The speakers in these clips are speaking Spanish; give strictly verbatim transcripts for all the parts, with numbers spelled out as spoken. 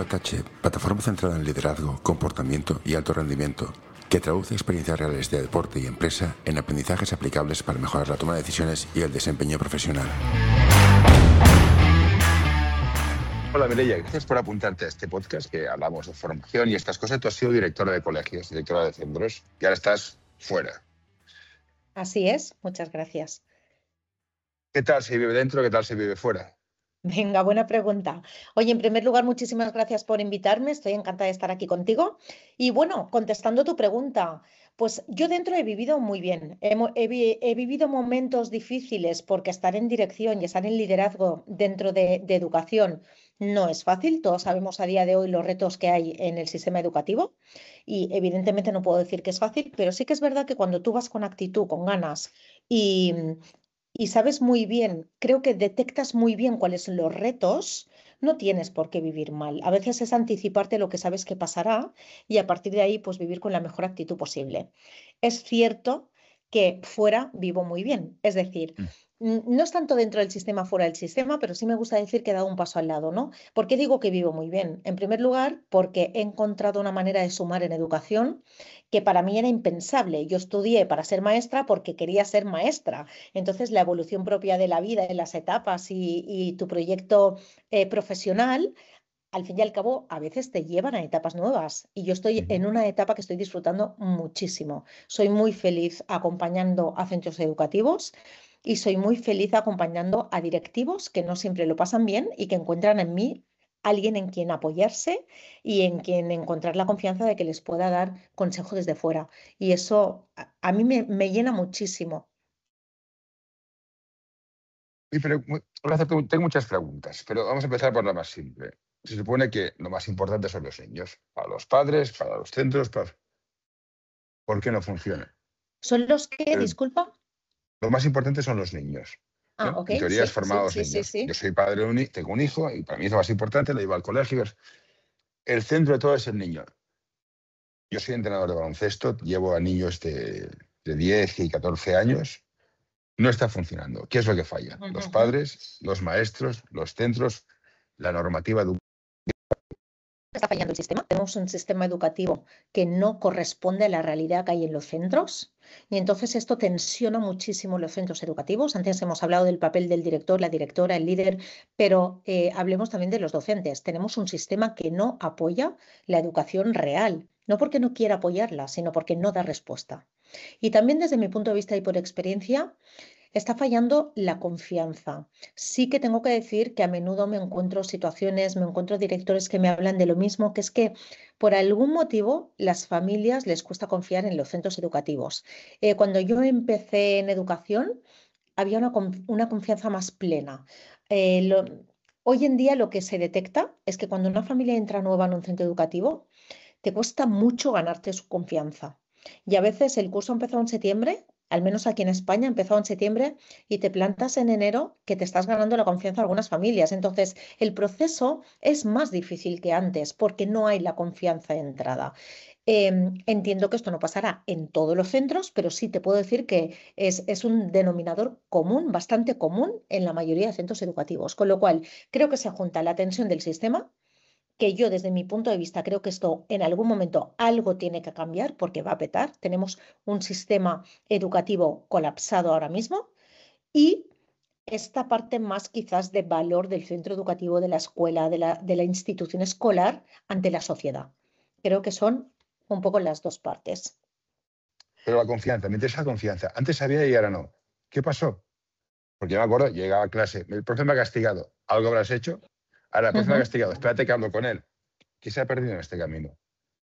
J H, plataforma centrada en liderazgo, comportamiento y alto rendimiento, que traduce experiencias reales de deporte y empresa en aprendizajes aplicables para mejorar la toma de decisiones y el desempeño profesional. Hola Mireia, gracias por apuntarte a este podcast que hablamos de formación y estas cosas. Tú has sido directora de colegios, directora de centros y ahora estás fuera. Así es, muchas gracias. ¿Qué tal se vive dentro? ¿Qué tal se vive fuera? Venga, buena pregunta. Oye, en primer lugar, muchísimas gracias por invitarme. Estoy encantada de estar aquí contigo. Y bueno, contestando tu pregunta, pues yo dentro he vivido muy bien. He, mo- he vi- he vivido momentos difíciles porque estar en dirección y estar en liderazgo dentro de, de educación no es fácil. Todos sabemos a día de hoy los retos que hay en el sistema educativo y evidentemente no puedo decir que es fácil, pero sí que es verdad que cuando tú vas con actitud, con ganas y y sabes muy bien, creo que detectas muy bien cuáles son los retos, no tienes por qué vivir mal. A veces es anticiparte lo que sabes que pasará y a partir de ahí pues vivir con la mejor actitud posible. Es cierto que fuera vivo muy bien, es decir, Mm. n- no es tanto dentro del sistema, fuera del sistema, pero sí me gusta decir que he dado un paso al lado, ¿no? ¿Por qué digo que vivo muy bien? En primer lugar, porque he encontrado una manera de sumar en educación que para mí era impensable. Yo estudié para ser maestra porque quería ser maestra. Entonces, la evolución propia de la vida en las etapas y, y tu proyecto eh, profesional, al fin y al cabo, a veces te llevan a etapas nuevas. Y yo estoy Ujú. en una etapa que estoy disfrutando muchísimo. Soy muy feliz acompañando a centros educativos y soy muy feliz acompañando a directivos que no siempre lo pasan bien y que encuentran en mí alguien en quien apoyarse y en quien encontrar la confianza de que les pueda dar consejo desde fuera. Y eso a, a mí me, me llena muchísimo. Y pero, mu- voy a hacerte- tengo muchas preguntas, pero vamos a empezar por la más simple. Se supone que lo más importante son los niños, para los padres, para los centros, para... ¿Por qué no funciona? ¿Son los que, El- disculpa? lo más importante son los niños, Ah, ¿no? ok, En teoría es sí, formar a sí, los sí, sí, niños. Yo sí. soy padre, de un hi- tengo un hijo y para mí es lo más importante, lo llevo al colegio. es- El centro de todo es el niño. Yo soy entrenador de baloncesto, llevo a niños de, de diez y catorce años. No está funcionando. ¿Qué es lo que falla? Los Ujú. padres, los maestros, los centros, la normativa educativa. Está fallando el sistema. Tenemos un sistema educativo que no corresponde a la realidad que hay en los centros y entonces esto tensiona muchísimo los centros educativos. Antes hemos hablado del papel del director, la directora, el líder, pero eh, hablemos también de los docentes. Tenemos un sistema que no apoya la educación real, no porque no quiera apoyarla, sino porque no da respuesta. Y también desde mi punto de vista y por experiencia, está fallando la confianza. Sí que tengo que decir que a menudo me encuentro situaciones, me encuentro directores que me hablan de lo mismo, que es que por algún motivo las familias les cuesta confiar en los centros educativos. Eh, cuando yo empecé en educación, había una, con- una confianza más plena. Eh, lo- hoy en día lo que se detecta es que cuando una familia entra nueva en un centro educativo, te cuesta mucho ganarte su confianza. Y a veces el curso empezó en septiembre, al menos aquí en España empezó en septiembre, y te plantas en enero que te estás ganando la confianza de algunas familias. Entonces, el proceso es más difícil que antes porque no hay la confianza de entrada. Em, entiendo que esto no pasará en todos los centros, pero sí te puedo decir que es, es un denominador común, bastante común en la mayoría de centros educativos. Con lo cual, creo que se junta la tensión del sistema, que yo desde mi punto de vista creo que esto en algún momento algo tiene que cambiar porque va a petar. Tenemos un sistema educativo colapsado ahora mismo y esta parte más quizás de valor del centro educativo, de la escuela, de la, de la institución escolar ante la sociedad. Creo que son un poco las dos partes. Pero la confianza, me interesa la confianza. Antes había y ahora no. ¿Qué pasó? Porque yo me acuerdo, llegaba a clase, el profe me ha castigado, ¿algo habrás hecho? Ahora, el profe me ha Ujú. castigado, espérate que hablo con él. ¿Qué se ha perdido en este camino?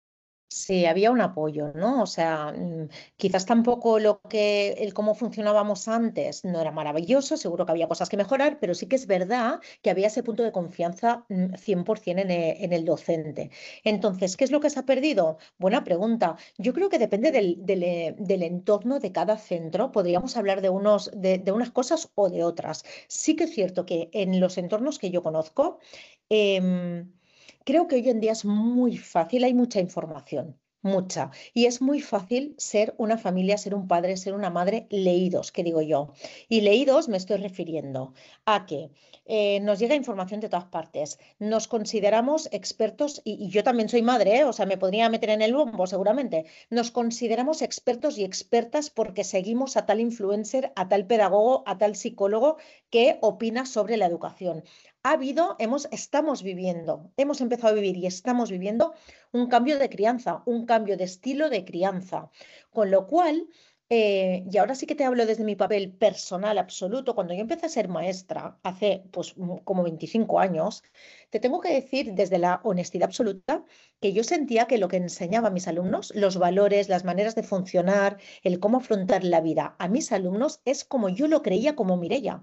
Sí, había un apoyo, ¿no? O sea, mm, quizás tampoco lo que, el cómo funcionábamos antes no era maravilloso, seguro que había cosas que mejorar, pero sí que es verdad que había ese punto de confianza mm, cien por ciento en e- en el docente. Entonces, ¿qué es lo que se ha perdido? Buena pregunta. Yo creo que depende del, del, eh, del entorno de cada centro. Podríamos hablar de unos, de, de unas cosas o de otras. Sí que es cierto que en los entornos que yo conozco, em, creo que hoy en día es muy fácil, hay mucha información, mucha. Y es muy fácil ser una familia, ser un padre, ser una madre leídos, que digo yo. Y leídos me estoy refiriendo a que eh, nos llega información de todas partes, nos consideramos expertos, y, y yo también soy madre, ¿eh? O sea, me podría meter en el bombo seguramente, nos consideramos expertos y expertas porque seguimos a tal influencer, a tal pedagogo, a tal psicólogo que opina sobre la educación. Ha habido, hemos, estamos viviendo, hemos empezado a vivir y estamos viviendo un cambio de crianza, un cambio de estilo de crianza. Con lo cual, eh, y ahora sí que te hablo desde mi papel personal absoluto, cuando yo empecé a ser maestra hace pues como veinticinco años, te tengo que decir desde la honestidad absoluta que yo sentía que lo que enseñaba a mis alumnos, los valores, las maneras de funcionar, el cómo afrontar la vida a mis alumnos es como yo lo creía como Mireia.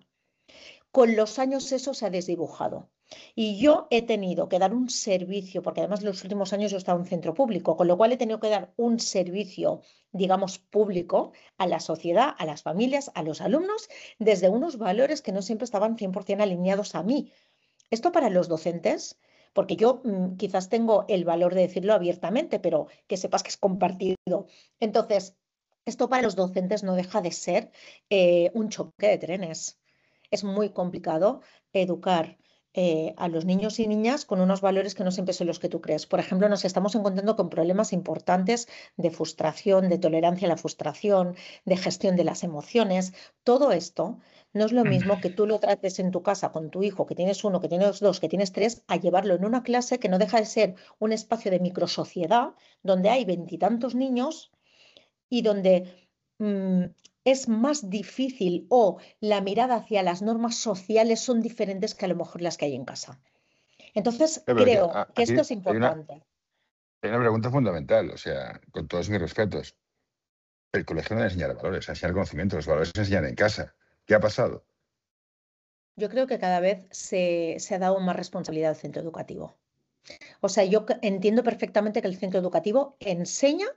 Con los años eso se ha desdibujado. Y yo he tenido que dar un servicio, porque además en los últimos años yo he estado en un centro público, con lo cual he tenido que dar un servicio, digamos, público a la sociedad, a las familias, a los alumnos, desde unos valores que no siempre estaban cien por ciento alineados a mí. Esto para los docentes, porque yo mmm, quizás tengo el valor de decirlo abiertamente, pero que sepas que es compartido. Entonces, esto para los docentes no deja de ser eh, un choque de trenes. Es muy complicado educar eh, a los niños y niñas con unos valores que no siempre son los que tú crees. Por ejemplo, nos estamos encontrando con problemas importantes de frustración, de tolerancia a la frustración, de gestión de las emociones. Todo esto no es lo mismo que tú lo trates en tu casa con tu hijo, que tienes uno, que tienes dos, que tienes tres, a llevarlo en una clase que no deja de ser un espacio de microsociedad donde hay veintitantos niños y donde mmm, es más difícil o la mirada hacia las normas sociales son diferentes que a lo mejor las que hay en casa. Entonces, Pero que, creo a- que aquí esto es hay una, importante. hay una pregunta fundamental, o sea, con todos mis respetos. El colegio no enseña valores, enseña conocimiento, los valores se enseñan en casa. ¿Qué ha pasado? Yo creo que cada vez se, se ha dado más responsabilidad al centro educativo. O sea, yo c- entiendo perfectamente que el centro educativo enseña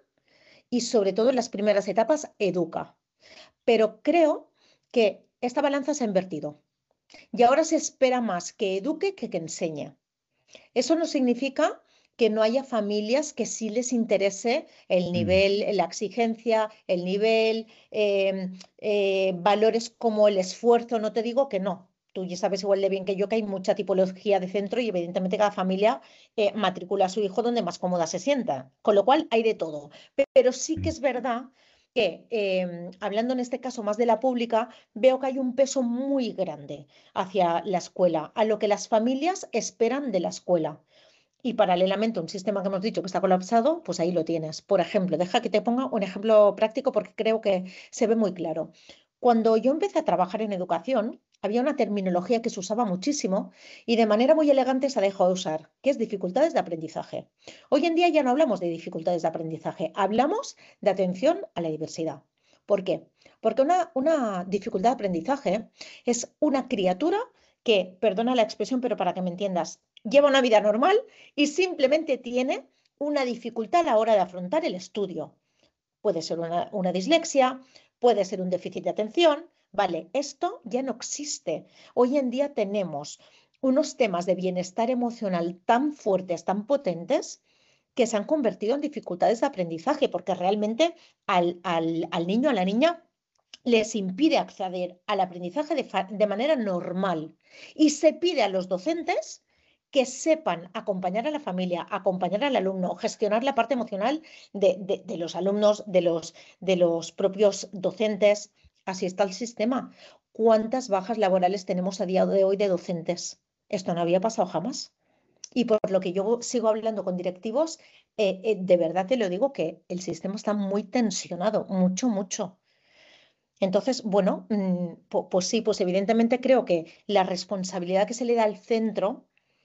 y sobre todo en las primeras etapas educa. Pero creo que esta balanza se ha invertido y ahora se espera más que eduque que que enseñe. Eso no significa que no haya familias que sí les interese el Mm. nivel, la exigencia, el nivel, eh, eh, valores como el esfuerzo. No te digo que no. Tú ya sabes igual de bien que yo que hay mucha tipología de centro y evidentemente cada familia eh, matricula a su hijo donde más cómoda se sienta. Con lo cual hay de todo. Pero sí que Mm. es verdad que, eh, hablando en este caso más de la pública, veo que hay un peso muy grande hacia la escuela, a lo que las familias esperan de la escuela. Y paralelamente, un sistema que hemos dicho que está colapsado, pues ahí lo tienes. Por ejemplo, deja que te ponga un ejemplo práctico porque creo que se ve muy claro. Cuando yo empecé a trabajar en educación, había una terminología que se usaba muchísimo y de manera muy elegante se ha dejado de usar, que es dificultades de aprendizaje. Hoy en día ya no hablamos de dificultades de aprendizaje, hablamos de atención a la diversidad. ¿Por qué? Porque una, una dificultad de aprendizaje es una criatura que, perdona la expresión, pero para que me entiendas, lleva una vida normal y simplemente tiene una dificultad a la hora de afrontar el estudio. Puede ser una, una dislexia, puede ser un déficit de atención. Vale, esto ya no existe. Hoy en día tenemos unos temas de bienestar emocional tan fuertes, tan potentes, que se han convertido en dificultades de aprendizaje, porque realmente al, al, al niño, a la niña, les impide acceder al aprendizaje de, de manera normal. Y se pide a los docentes que sepan acompañar a la familia, acompañar al alumno, gestionar la parte emocional de, de, de los alumnos, de los, de los propios docentes. Así está el sistema. ¿Cuántas bajas laborales tenemos a día de hoy de docentes? Esto no había pasado jamás. Y por lo que yo sigo hablando con directivos, eh, eh, de verdad te lo digo que el sistema está muy tensionado, mucho, mucho. Entonces, bueno, mm, po- pues sí, pues evidentemente creo que la responsabilidad que se le da al centro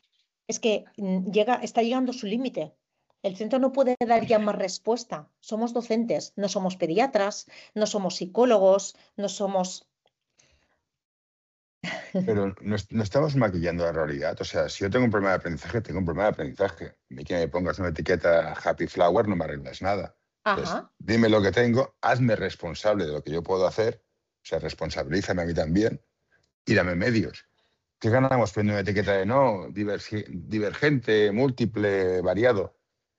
es que mm, llega, está llegando a su límite. El centro no puede dar ya más respuesta. Somos docentes, no somos pediatras, no somos psicólogos, no somos... Pero no, es- no estamos maquillando la realidad. O sea, si yo tengo un problema de aprendizaje, tengo un problema de aprendizaje. A mí que me pongas una etiqueta Happy Flower no me arreglas nada. Entonces, Ajá. dime lo que tengo, hazme responsable de lo que yo puedo hacer, o sea, responsabilízame a mí también y dame medios. ¿Qué ganamos poniendo una etiqueta de no, divergi- divergente, múltiple, variado?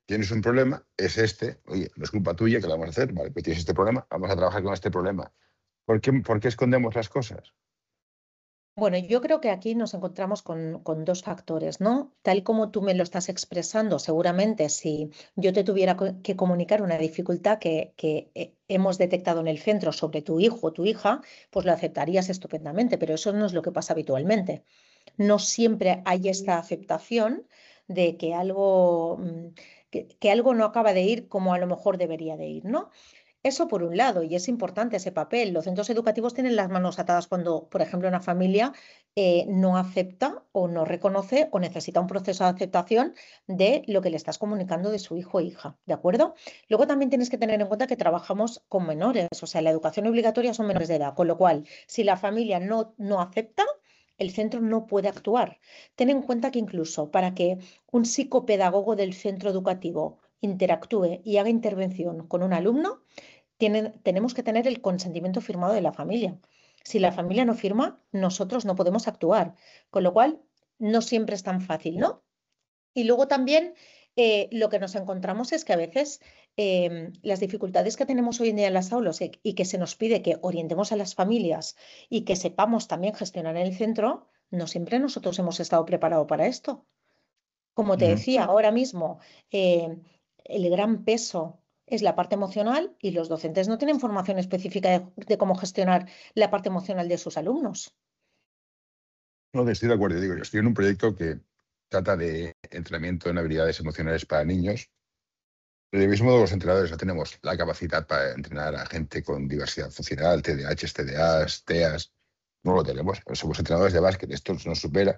tienes un problema, es este, oye, no es culpa tuya, ¿qué le vamos a hacer? Vale, pues tienes este problema, vamos a trabajar con este problema. ¿Por qué, por qué escondemos las cosas? Bueno, yo creo que aquí nos encontramos con, con dos factores, ¿no? Tal como tú me lo estás expresando, seguramente si yo te tuviera co- que comunicar una dificultad que, que, eh, hemos detectado en el centro sobre tu hijo o tu hija, pues lo aceptarías estupendamente, pero eso no es lo que pasa habitualmente. No siempre hay esta aceptación de que algo, mm, que, que algo no acaba de ir como a lo mejor debería de ir, ¿no? Eso por un lado, y es importante ese papel. Los centros educativos tienen las manos atadas cuando, por ejemplo, una familia eh, no acepta o no reconoce o necesita un proceso de aceptación de lo que le estás comunicando de su hijo o hija, ¿de acuerdo? Luego también tienes que tener en cuenta que trabajamos con menores, o sea, la educación obligatoria son menores de edad, con lo cual, si la familia no, no acepta, el centro no puede actuar. Ten en cuenta que incluso para que un psicopedagogo del centro educativo interactúe y haga intervención con un alumno, tienen- tenemos que tener el consentimiento firmado de la familia. Si la familia no firma, nosotros no podemos actuar, con lo cual no siempre es tan fácil, ¿no? Y luego también eh, lo que nos encontramos es que a veces em, las dificultades que tenemos hoy en día en las aulas y, y que se nos pide que orientemos a las familias y que sepamos también gestionar en el centro, no siempre nosotros hemos estado preparados para esto. Como te Ujú. decía, ahora mismo eh, el gran peso es la parte emocional y los docentes no tienen formación específica de, de cómo gestionar la parte emocional de sus alumnos. No, estoy de acuerdo. Digo, yo estoy en un proyecto que trata de entrenamiento en habilidades emocionales para niños. Del mismo modo, los entrenadores no tenemos la capacidad para entrenar a gente con diversidad funcional, T D A H, T D As, T E As. No lo tenemos. Somos entrenadores de básquet, esto nos supera.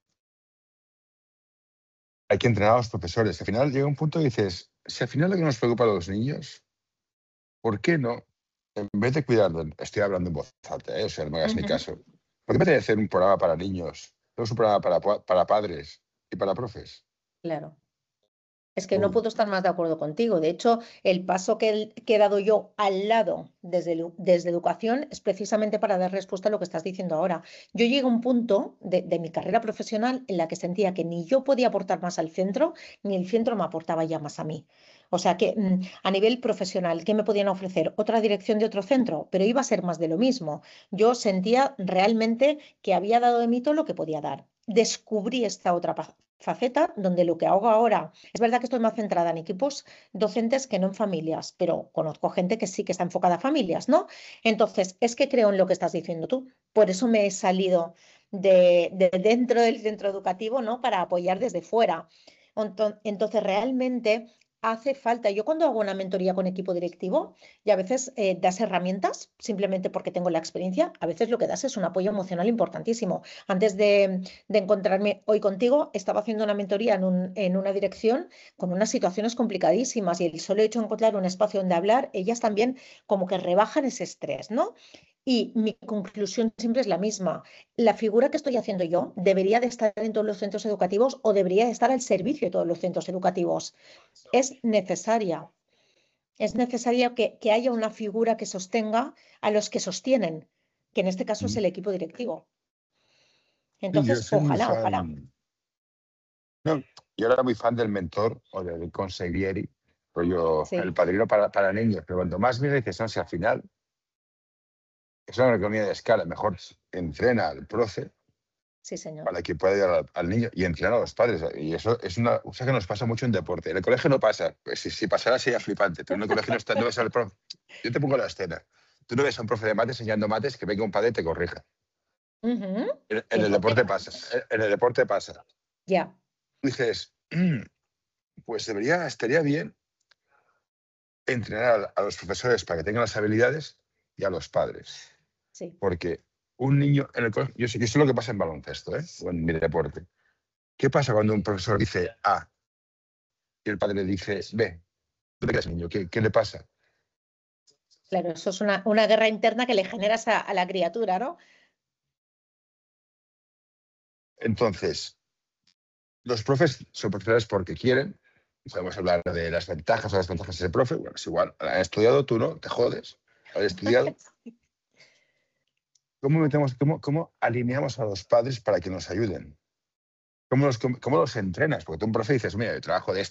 Hay que entrenar a los profesores. Al final llega un punto y dices, si al final lo que nos preocupa a los niños, ¿por qué no? En vez de cuidar, de- estoy hablando en voz alta, ¿eh? O sea, no me hagas ni Ujú. caso. ¿Por qué en vez de hacer un programa para niños, tenemos un programa para, pa- para padres y para profes? Claro. Es que no Uy, puedo estar más de acuerdo contigo. De hecho, el paso que, que he dado yo al lado desde, edu- desde educación es precisamente para dar respuesta a lo que estás diciendo ahora. Yo llegué a un punto de, de mi carrera profesional en la que sentía que ni yo podía aportar más al centro, ni el centro me aportaba ya más a mí. O sea que mm, a nivel profesional, ¿qué me podían ofrecer? Otra dirección de otro centro, pero iba a ser más de lo mismo. Yo sentía realmente que había dado de mí todo lo que podía dar. Descubrí esta otra pa- faceta donde lo que hago ahora, es verdad que estoy más centrada en equipos docentes que no en familias, pero conozco gente que sí que está enfocada a familias, ¿no? Entonces, es que creo en lo que estás diciendo tú. Por eso me he salido de, de dentro del centro educativo, ¿no? Para apoyar desde fuera. Enton- Entonces, realmente hace falta, yo cuando hago una mentoría con equipo directivo y a veces eh, das herramientas simplemente porque tengo la experiencia, a veces lo que das es un apoyo emocional importantísimo. Antes de, de encontrarme hoy contigo, estaba haciendo una mentoría en, un- en una dirección con unas situaciones complicadísimas y el solo hecho de encontrar un espacio donde hablar, ellas también como que rebajan ese estrés, ¿no? Y mi conclusión siempre es la misma. La figura que estoy haciendo yo debería de estar en todos los centros educativos o debería de estar al servicio de todos los centros educativos. Es necesaria. Es necesaria que, que haya una figura que sostenga a los que sostienen, que en este caso es mm. el equipo directivo. Sí, yo Entonces, soy muy ojalá, ojalá. fan. No, yo era muy fan del mentor o del consigliere, rollo el Sí, padrino para, para niños, pero cuanto más mira dices, no, si al final es una economía de escala, mejor entrena al profe sí, señor. para que pueda ayudar al, al niño y entrenar a los padres. Y eso es una cosa que nos pasa mucho en deporte. En el colegio no pasa, pues si, si pasara sería flipante, pero en el colegio no, está, no ves al profe. Yo te pongo la escena. Tú no ves a un profe de mates enseñando mates que venga un padre y te corrija. Ujú. En, ¿Y en el por qué deporte no? pasa. En, en el deporte pasa. Ya, Dices, "Mm, pues debería, estaría bien entrenar a, a los profesores para que tengan las habilidades y a los padres. sí. Porque un niño en el colegio, yo sé, yo sé lo que pasa en baloncesto, ¿eh? O en mi deporte. ¿Qué pasa cuando un profesor dice A y el padre le dice B? ¿Tú te quedas, niño? ¿Qué, qué le pasa? Claro, eso es una, una guerra interna que le generas a, a la criatura, ¿no? Entonces, los profes son profesores porque quieren. Podemos hablar de las ventajas o las ventajas de ser profe. Bueno, es igual. Han estudiado, tú no, te jodes. Has estudiado. ¿Cómo, metemos, cómo, cómo alineamos a los padres para que nos ayuden? ¿Cómo los, cómo, cómo los entrenas? Porque tú un profe dices, mira, yo trabajo de esto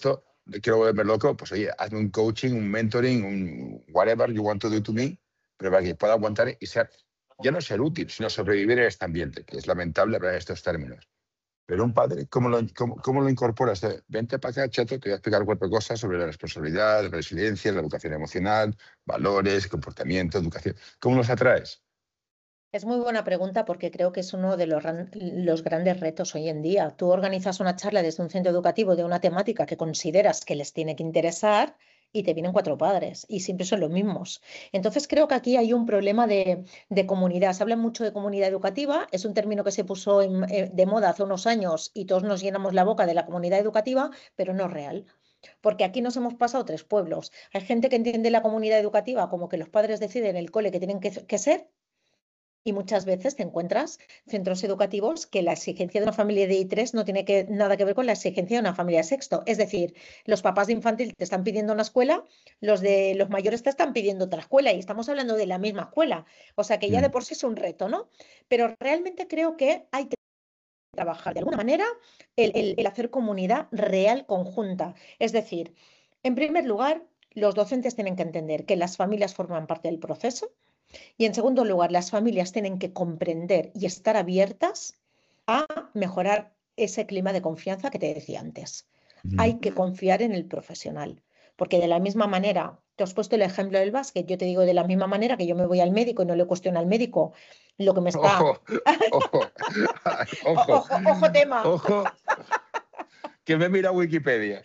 quiero volverme loco, pues oye, hazme un coaching, un mentoring, un whatever you want to do to me, pero para que pueda aguantar y ser, ya no ser útil, sino sobrevivir en este ambiente, que es lamentable hablar en estos términos. Pero un padre, ¿cómo lo, cómo, cómo lo incorporas? De, vente para acá, chato, te voy a explicar cuatro cosas sobre la responsabilidad, la resiliencia, la educación emocional, valores, comportamiento, educación. ¿Cómo los atraes? Es muy buena pregunta porque creo que es uno de los, los grandes retos hoy en día. Tú organizas una charla desde un centro educativo de una temática que consideras que les tiene que interesar y te vienen cuatro padres y siempre son los mismos. Entonces creo que aquí hay un problema de, de comunidad. Se habla mucho de comunidad educativa, es un término que se puso en, eh, de moda hace unos años y todos nos llenamos la boca de la comunidad educativa, pero no es real. Porque aquí nos hemos pasado tres pueblos. Hay gente que entiende la comunidad educativa como que los padres deciden el cole que tienen que, que ser. Y muchas veces te encuentras centros educativos que la exigencia de una familia de I tres no tiene que, nada que ver con la exigencia de una familia de sexto. Es decir, los papás de infantil te están pidiendo una escuela, los de los mayores te están pidiendo otra escuela y estamos hablando de la misma escuela. O sea que ya de por sí es un reto, ¿no? Pero realmente creo que hay que trabajar de alguna manera el, el, el hacer comunidad real conjunta. Es decir, en primer lugar, los docentes tienen que entender que las familias forman parte del proceso. Y en segundo lugar, las familias tienen que comprender y estar abiertas a mejorar ese clima de confianza que te decía antes. Mm. Hay que confiar en el profesional, porque de la misma manera, te has puesto el ejemplo del básquet, yo te digo de la misma manera que yo me voy al médico y no le cuestiono al médico lo que me está... Ojo, ojo, ojo, ojo, ojo tema. Ojo, que me mira Wikipedia.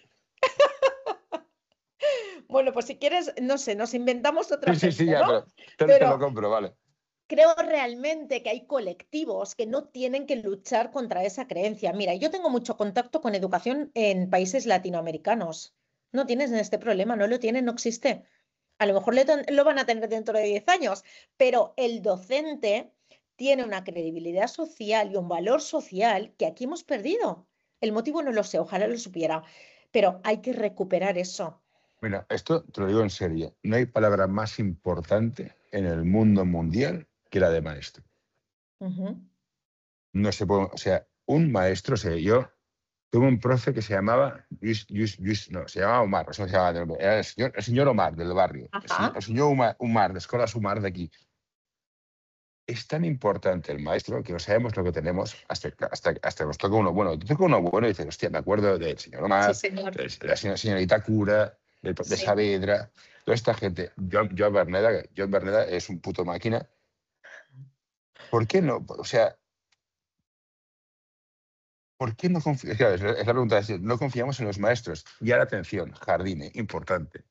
Bueno, pues si quieres, no sé, nos inventamos otra Sí, sí, sí, ya, ¿no? pero, te, pero te lo compro, vale. Creo realmente que hay colectivos que no tienen que luchar contra esa creencia. Mira, yo tengo mucho contacto con educación en países latinoamericanos. No tienes este problema, no lo tienen, no existe. A lo mejor lo van a tener dentro de diez años, pero el docente tiene una credibilidad social y un valor social que aquí hemos perdido. El motivo no lo sé, ojalá lo supiera, pero hay que recuperar eso. Mira, esto te lo digo en serio. No hay palabra más importante en el mundo mundial que la de maestro. Uh-huh. No se puede, o sea, un maestro, o sea, yo tuve un profe que se llamaba, Luis, Luis, Luis, no, se llamaba Omar, eso se llamaba, era el señor, el señor Omar del barrio, el señor, el señor Omar, Omar, de Escolas Omar de aquí. Es tan importante el maestro que no sabemos lo que tenemos hasta, hasta, hasta nos toca uno bueno. Te toca uno bueno y dices, hostia, me acuerdo del señor Omar, sí, señor. de la señora, señorita Cura, de, de sí. Saavedra, toda esta gente. Joan, Joan Berneda, Joan Berneda es un puto máquina. ¿Por qué no? O sea, ¿por qué no confiamos? Claro, es la pregunta, es, no confiamos en los maestros. Y ahora atención, jardine, importante.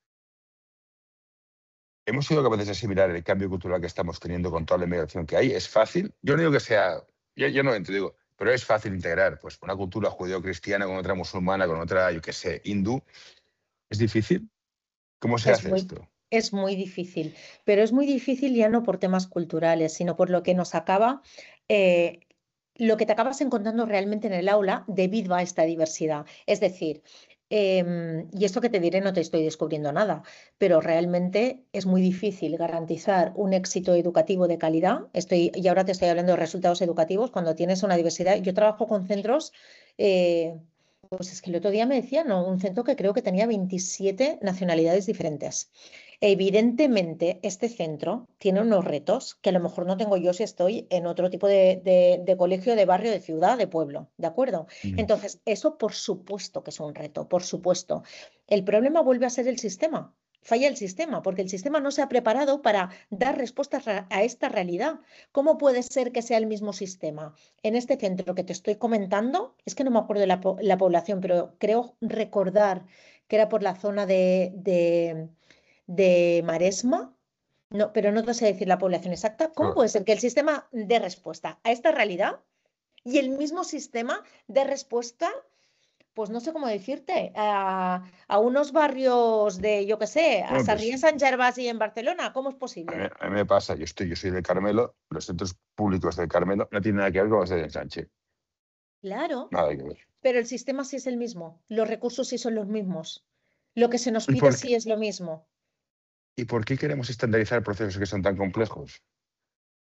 ¿Hemos sido capaces de asimilar el cambio cultural que estamos teniendo con toda la inmigración que hay? ¿Es fácil? Yo no digo que sea, yo, yo no entro, digo, pero es fácil integrar pues, una cultura judeo-cristiana con otra musulmana, con otra, yo qué sé, hindú. ¿Es difícil? ¿Cómo se es hace muy, esto? Es muy difícil, pero es muy difícil ya no por temas culturales, sino por lo que nos acaba, eh, lo que te acabas encontrando realmente en el aula debido a esta diversidad. Es decir, Eh, y esto que te diré no te estoy descubriendo nada, pero realmente es muy difícil garantizar un éxito educativo de calidad. Estoy, y ahora te estoy hablando de resultados educativos cuando tienes una diversidad. Yo trabajo con centros, eh, pues es que el otro día me decían, ¿no? Un centro que creo que tenía veintisiete nacionalidades diferentes. Evidentemente, este centro tiene unos retos que a lo mejor no tengo yo si estoy en otro tipo de, de, de colegio, de barrio, de ciudad, de pueblo, ¿de acuerdo? Mm. Entonces, eso por supuesto que es un reto, por supuesto. El problema vuelve a ser el sistema. Falla el sistema, porque el sistema no se ha preparado para dar respuestas a esta realidad. ¿Cómo puede ser que sea el mismo sistema? En este centro que te estoy comentando, es que no me acuerdo de la, la población, pero creo recordar que era por la zona de... de de Maresma, no, pero no te sé decir la población exacta. ¿Cómo puede ser que el sistema dé respuesta a esta realidad y el mismo sistema dé respuesta, pues no sé cómo decirte, a, a unos barrios de, yo qué sé, a bueno, Sarriá, pues, San Gervasi en Barcelona? ¿Cómo es posible? A mí, a mí me pasa, yo, estoy, yo soy del Carmelo, los centros públicos del Carmelo no tienen nada que ver con los de Ensanche. Claro, nada que ver. Pero el sistema sí es el mismo, los recursos sí son los mismos, lo que se nos pide sí es lo mismo. ¿Y por qué queremos estandarizar procesos que son tan complejos?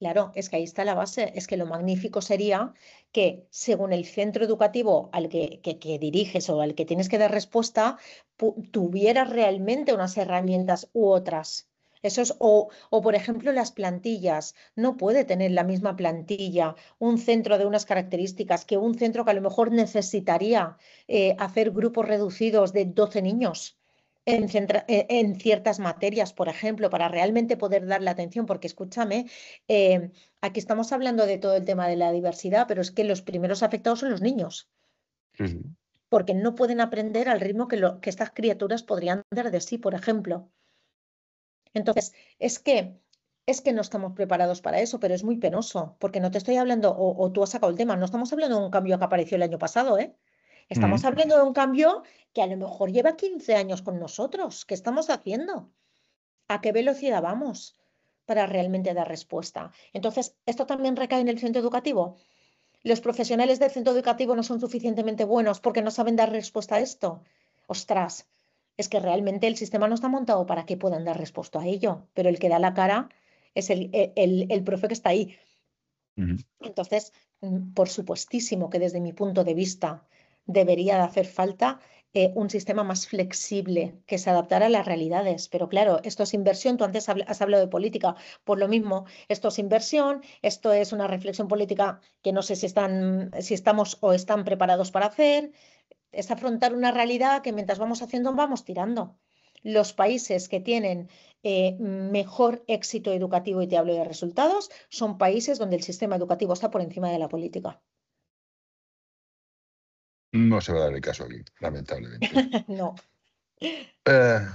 Claro, es que ahí está la base. Es que lo magnífico sería que, según el centro educativo al que, que- que diriges o al que tienes que dar respuesta, pu- tuvieras realmente unas herramientas u otras. Eso es, o, o, por ejemplo, las plantillas. No puede tener la misma plantilla un centro de unas características que un centro que a lo mejor necesitaría eh, hacer grupos reducidos de doce niños en, centra- en- en ciertas materias, por ejemplo, para realmente poder darle atención, porque escúchame, eh, aquí estamos hablando de todo el tema de la diversidad, pero es que los primeros afectados son los niños, Sí, sí. porque no pueden aprender al ritmo que, lo- que estas criaturas podrían dar de sí, por ejemplo. Entonces, es que, es que no estamos preparados para eso, pero es muy penoso, porque no te estoy hablando, o, o tú has sacado el tema, no estamos hablando de un cambio que apareció el año pasado, ¿eh? Estamos Ujú. hablando de un cambio que a lo mejor lleva quince años con nosotros. ¿Qué estamos haciendo? ¿A qué velocidad vamos para realmente dar respuesta? Entonces, esto también recae en el centro educativo. Los profesionales del centro educativo no son suficientemente buenos porque no saben dar respuesta a esto. Ostras, es que realmente el sistema no está montado para que puedan dar respuesta a ello, pero el que da la cara es el, el, el- el profe que está ahí. Ujú. Entonces, mm, por supuestísimo que desde mi punto de vista debería de hacer falta eh, un sistema más flexible que se adaptara a las realidades. Pero claro, esto es inversión. Tú antes habl- has hablado de política. Por lo mismo, esto es inversión, esto es una reflexión política que no sé si están, si estamos o están preparados para hacer. Es afrontar una realidad que mientras vamos haciendo vamos tirando. Los países que tienen eh, mejor éxito educativo, y te hablo de resultados, son países donde el sistema educativo está por encima de la política. No se va a dar el caso aquí, lamentablemente. No. Eh,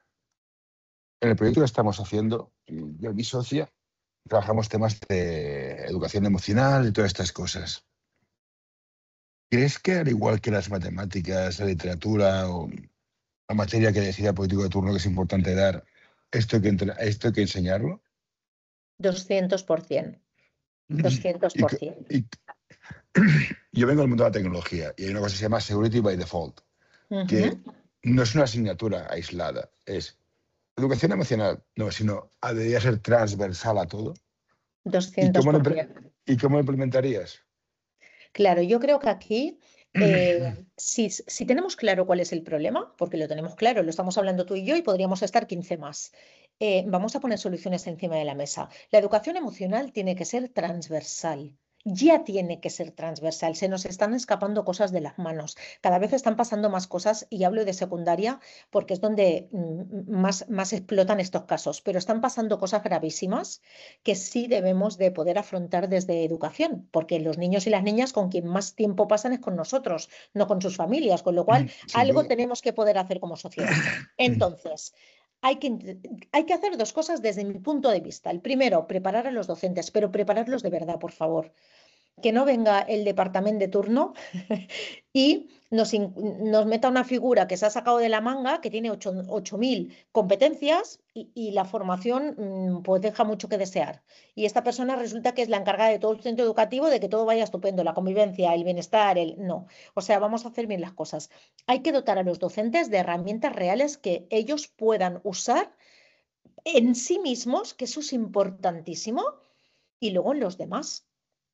en el proyecto que estamos haciendo, yo y mi socia, trabajamos temas de educación emocional y todas estas cosas. ¿Crees que al igual que las matemáticas, la literatura o la materia que decida el político de turno que es importante dar, esto hay que, entre- esto hay que enseñarlo? doscientos por ciento. doscientos Y, por que- ciento. y yo vengo del mundo de la tecnología y hay una cosa que se llama Security by Default, que Ujú. no es una asignatura aislada, es educación emocional, no, sino ah, debería ser transversal a todo. ¿Y doscientos cómo lo, por impre- ciento. ¿y cómo lo implementarías? Claro, yo creo que aquí, eh, si, si tenemos claro cuál es el problema, porque lo tenemos claro, lo estamos hablando tú y yo y podríamos estar quince más, eh, vamos a poner soluciones encima de la mesa. La educación emocional tiene que ser transversal. Ya tiene que ser transversal. Se nos están escapando cosas de las manos. Cada vez están pasando más cosas y hablo de secundaria porque es donde mm, más, más explotan estos casos. Pero están pasando cosas gravísimas que sí debemos de poder afrontar desde educación, porque los niños y las niñas con quien más tiempo pasan es con nosotros, no con sus familias, con lo cual Sin algo duda. tenemos que poder hacer como sociedad. Entonces, hay que, int- hay que hacer dos cosas desde mi punto de vista. El primero, preparar a los docentes, pero prepararlos de verdad, por favor. Que no venga el departamento de turno y nos, in- nos meta una figura que se ha sacado de la manga, que tiene ocho mil competencias y, y la formación mm, pues deja mucho que desear. Y esta persona resulta que es la encargada de todo el centro educativo de que todo vaya estupendo, la convivencia, el bienestar, el... No. O sea, vamos a hacer bien las cosas. Hay que dotar a los docentes de herramientas reales que ellos puedan usar en sí mismos, que eso es importantísimo, y luego en los demás.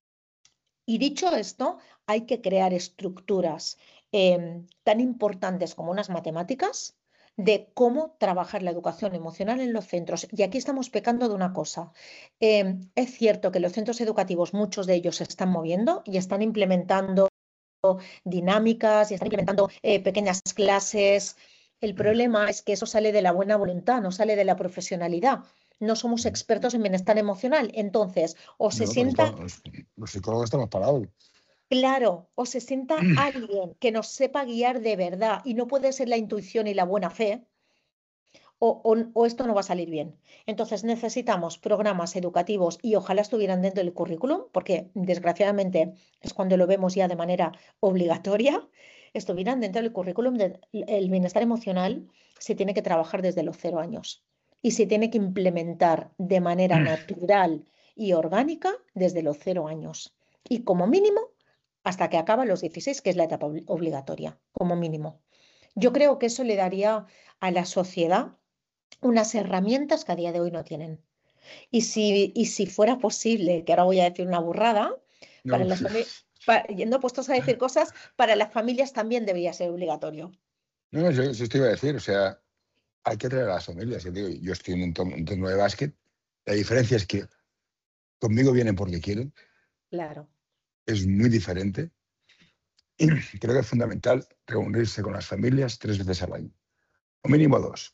Y dicho esto, hay que crear estructuras em, tan importantes como unas matemáticas de cómo trabajar la educación emocional en los centros. Y aquí estamos pecando de una cosa. Em, es cierto que los centros educativos, muchos de ellos se están moviendo y están implementando dinámicas y están implementando eh, pequeñas clases. El problema es que eso sale de la buena voluntad, no sale de la profesionalidad. No somos expertos en bienestar emocional. Entonces, o se No, pero sienta claro, los, los psicólogos estamos parados. claro, o se sienta alguien que nos sepa guiar de verdad y no puede ser la intuición y la buena fe, o, o- o esto no va a salir bien. Entonces necesitamos programas educativos y ojalá estuvieran dentro del currículum, porque desgraciadamente es cuando lo vemos ya de manera obligatoria, estuvieran dentro del currículum del el bienestar emocional se tiene que trabajar desde los cero años y se tiene que implementar de manera natural y orgánica desde los cero años. Y como mínimo hasta que acaba los dieciséis, que es la etapa obli- obligatoria, como mínimo. Yo creo que eso le daría a la sociedad unas herramientas que a día de hoy no tienen. Y si, y si fuera posible, que ahora voy a decir una burrada, para No, las familias, yendo puestos a decir cosas, para las familias también debería ser obligatorio. no, yo, yo te iba a decir, o sea, hay que traer a las familias. Yo, digo, yo estoy en un torneo, un torneo de básquet, la diferencia es que conmigo vienen porque quieren, Claro. es muy diferente. Y creo que es fundamental reunirse con las familias tres veces al año, o mínimo dos.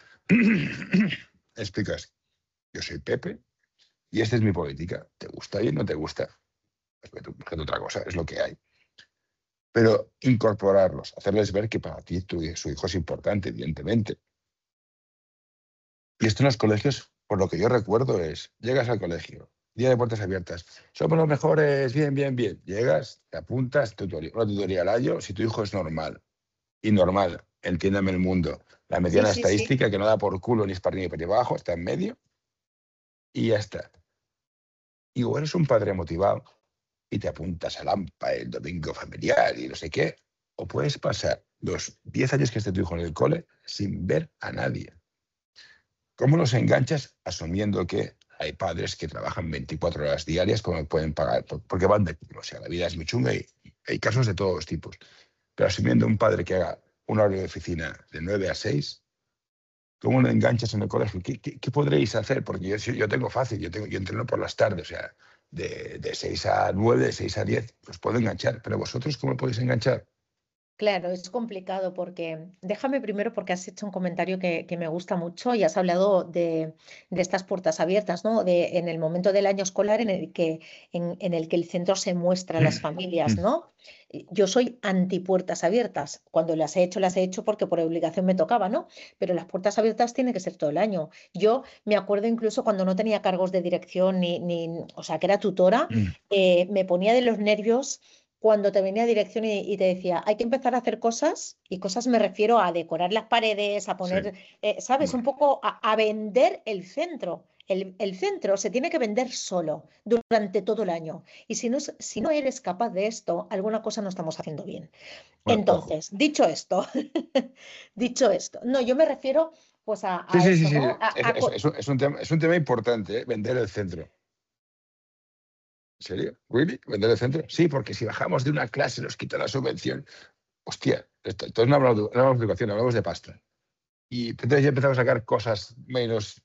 Explicas, yo soy Pepe y esta es mi política. ¿Te gusta y no te gusta? Pues otra cosa, es lo que hay. Pero incorporarlos, hacerles ver que para ti tu, su hijo es importante, evidentemente. Y esto en los colegios, por lo que yo recuerdo, es, llegas al colegio, día de puertas abiertas, somos los mejores, bien, bien, bien. Llegas, te apuntas, tutorial, una tutorial al año, si tu hijo es normal. Y normal, entiéndame el mundo. La Sí, mediana sí, sí. estadística que no da por culo ni es para arriba ni para abajo, está en medio y ya está. Y o eres un padre motivado y te apuntas al AMPA el domingo familiar y no sé qué, o puedes pasar los diez años que esté tu hijo en el cole sin ver a nadie. ¿Cómo los enganchas? Asumiendo que hay padres que trabajan veinticuatro horas diarias como pueden pagar, porque van de... O sea, la vida es muy chunga y hay casos de todos tipos. Pero asumiendo un padre que haga un horario de oficina de nueve a seis, ¿cómo lo enganchas en el colegio? ¿Qué, qué, qué podréis hacer? Porque yo, yo tengo fácil, yo, tengo, yo entreno por las tardes, o sea, de, de seis a nueve, de seis a diez, os puedo enganchar. Pero vosotros, ¿cómo podéis enganchar? Claro, es complicado porque, déjame primero porque has hecho un comentario que, que me gusta mucho y has hablado de, de estas puertas abiertas, ¿no? De, en el momento del año escolar en el que, en, en el que el centro se muestra a las familias, ¿no? Y yo soy anti puertas abiertas. Cuando las he hecho, las he hecho porque por obligación me tocaba, ¿no? Pero las puertas abiertas tienen que ser todo el año. Yo me acuerdo incluso cuando no tenía cargos de dirección ni, ni o sea, que era tutora, eh, me ponía de los nervios cuando te venía a dirección y, y te decía, hay que empezar a hacer cosas, y cosas me refiero a decorar las paredes, a Sí. poner, eh, ¿sabes? Un poco a, a vender el centro. El, el centro se tiene que vender solo durante todo el año. Y si no, es- si no eres capaz de esto, alguna cosa no estamos haciendo bien. Bueno, ojo. Entonces, dicho esto, dicho esto, no, yo me refiero pues a, Sí, a sí, sí, esto, sí. ¿no? A- Es, a es- co- es un, es un tema, es un tema importante, ¿eh? Vender el centro. ¿En serio? ¿Really? ¿Vender el centro? Sí, porque si bajamos de una clase nos quitan la subvención. Hostia, esto- entonces no hablamos de, no hablamos de educación, hablamos de pasta. Y entonces ya empezamos a sacar cosas menos,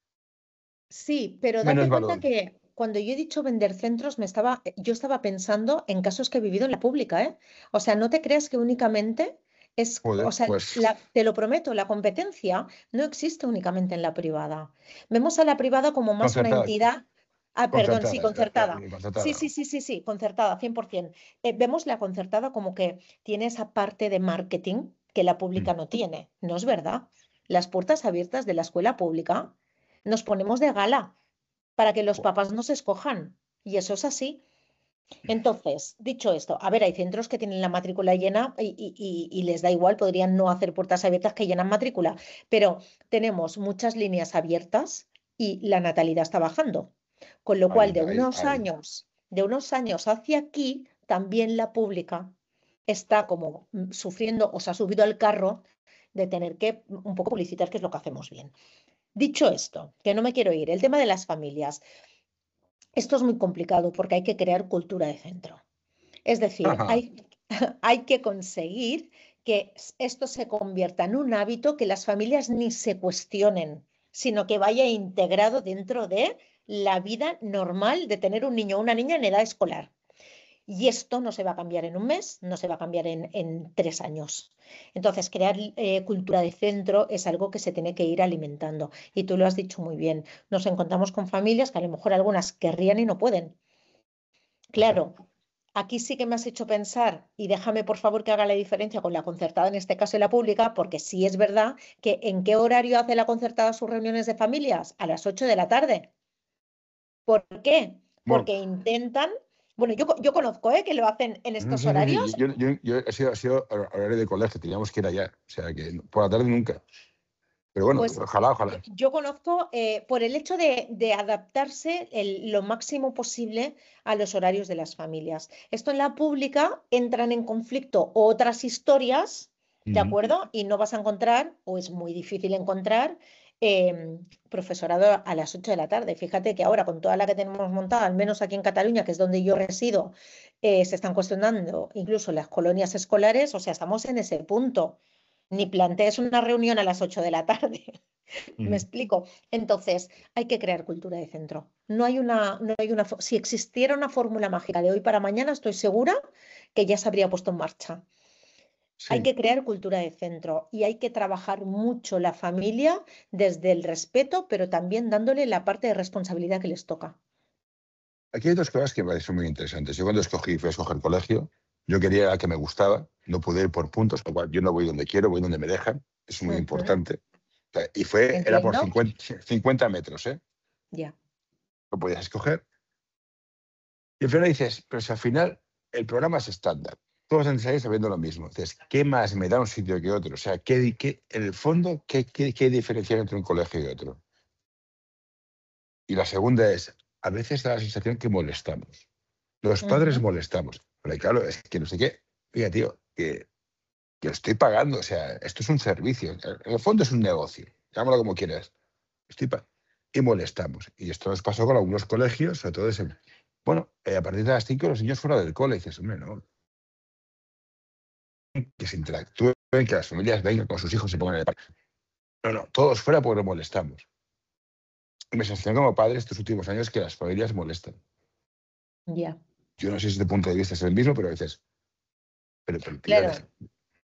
Sí, pero menos date cuenta valor. que cuando yo he dicho vender centros, me estaba, yo estaba pensando en casos que he vivido en la pública, ¿eh? O sea, no te creas que únicamente es, o Joder, sea, pues la- te lo prometo, la competencia no existe únicamente en la privada. Vemos a la privada como más una concertada, entidad, ah, perdón, sí, concertada, ya- ya- concertada. Sí, concertada. sí, sí, sí, sí, concertada, cien por ciento. Eh, vemos la concertada como que tiene esa parte de marketing que la Mm. pública no tiene. No es verdad. Las puertas abiertas de la escuela pública nos ponemos de gala para que los papás nos escojan. Y eso es así. Entonces, dicho esto, a ver, hay centros que tienen la matrícula llena y, y- y- y les da igual, podrían no hacer puertas abiertas que llenan matrícula, pero tenemos muchas líneas abiertas y la natalidad está bajando. Con lo cual, Ahí, de ahí, unos ahí. años, de unos años hacia aquí, también la pública está como mm, sufriendo o se ha subido al carro de tener que mm, un poco publicitar qué es lo que hacemos bien. Dicho esto, que no me quiero ir, el tema de las familias. Esto es muy complicado porque hay que crear cultura de centro. Es decir, Ajá. hay, hay que conseguir que s- esto se convierta en un hábito que las familias ni se cuestionen, sino que vaya integrado dentro de la vida normal de tener un niño o una niña en edad escolar. Y esto no se va a cambiar en un mes, no se va a cambiar en, en tres años. Entonces, crear eh, cultura de centro es algo que se tiene que ir alimentando. Y tú lo has dicho muy bien. Nos encontramos con familias que a lo mejor algunas querrían y no pueden. Pasa. Claro, aquí sí que me has hecho pensar, y déjame por favor que haga la diferencia con la concertada, en este caso y la pública, porque sí es verdad que ¿en qué horario hace la concertada sus reuniones de familias? A las ocho de la tarde. ¿Por qué? Bueno, Porque intentan, bueno, yo, co- yo conozco, ¿eh? Que lo hacen en no estos sé, sí, sí, horarios. yo, yo, yo he sido, he sido horario de colegio, teníamos que ir allá. O sea, que por la tarde nunca. Pero bueno, Pues ojalá, yo, ojalá. yo conozco eh, por el hecho de, de adaptarse el- lo máximo posible a los horarios de las familias. Esto en la pública entran en conflicto otras historias, ¿de Ujú. acuerdo? Y no vas a encontrar, o es muy difícil encontrar, eh, profesorado a las ocho de la tarde. Fíjate que ahora con toda la que tenemos montada, al menos aquí en Cataluña, que es donde yo resido, eh, se están cuestionando incluso las colonias escolares, o sea, estamos en ese punto. Ni plantees una reunión a las ocho de la tarde. ¿Me Ujú. explico? Entonces, hay que crear cultura de centro. No hay una, no hay una, fo- si existiera una fórmula mágica de hoy para mañana, estoy segura que ya se habría puesto en marcha. Hay Sí, que crear cultura de centro y hay que trabajar mucho la familia desde el respeto, pero también dándole la parte de responsabilidad que les toca. aquí hay dos cosas que me parecen muy interesantes. Yo cuando escogí, fui a escoger colegio, yo quería la que me gustaba, no pude ir por puntos, lo cual yo no voy donde quiero, voy donde me dejan, es muy Ujú. importante. O sea, y fue, era por Entiendo. cincuenta, cincuenta metros, ¿eh? Ya. Lo podías escoger. Y al final dices, pero si al final el programa es estándar, todos enseñáis sabiendo lo mismo. Dices, ¿qué más me da un sitio que otro? O sea, ¿qué, di- qué- en el fondo, ¿qué, qué, qué diferencia entre un colegio y otro? Y la segunda es, a veces da la sensación que molestamos. Los padres Ujú. molestamos. Pero claro, es que no sé qué. Oiga, tío, que, que estoy pagando. O sea, esto es un servicio. En el fondo es un negocio. Llámalo como quieras. Estoy pa- y molestamos. Y esto nos pasó con algunos colegios, sobre todo ese. Bueno, eh, a partir de las cinco los niños fuera del cole. Y dices, hombre, no. Que se interactúen, que las familias vengan con sus hijos y se pongan en el parque. No, no, todos fuera porque molestamos. Y mi sensación como padre estos últimos años es que las familias molestan. Ya. Yo no sé si desde punto de vista es el mismo, pero a veces, pero, pero tío, Claro. deja-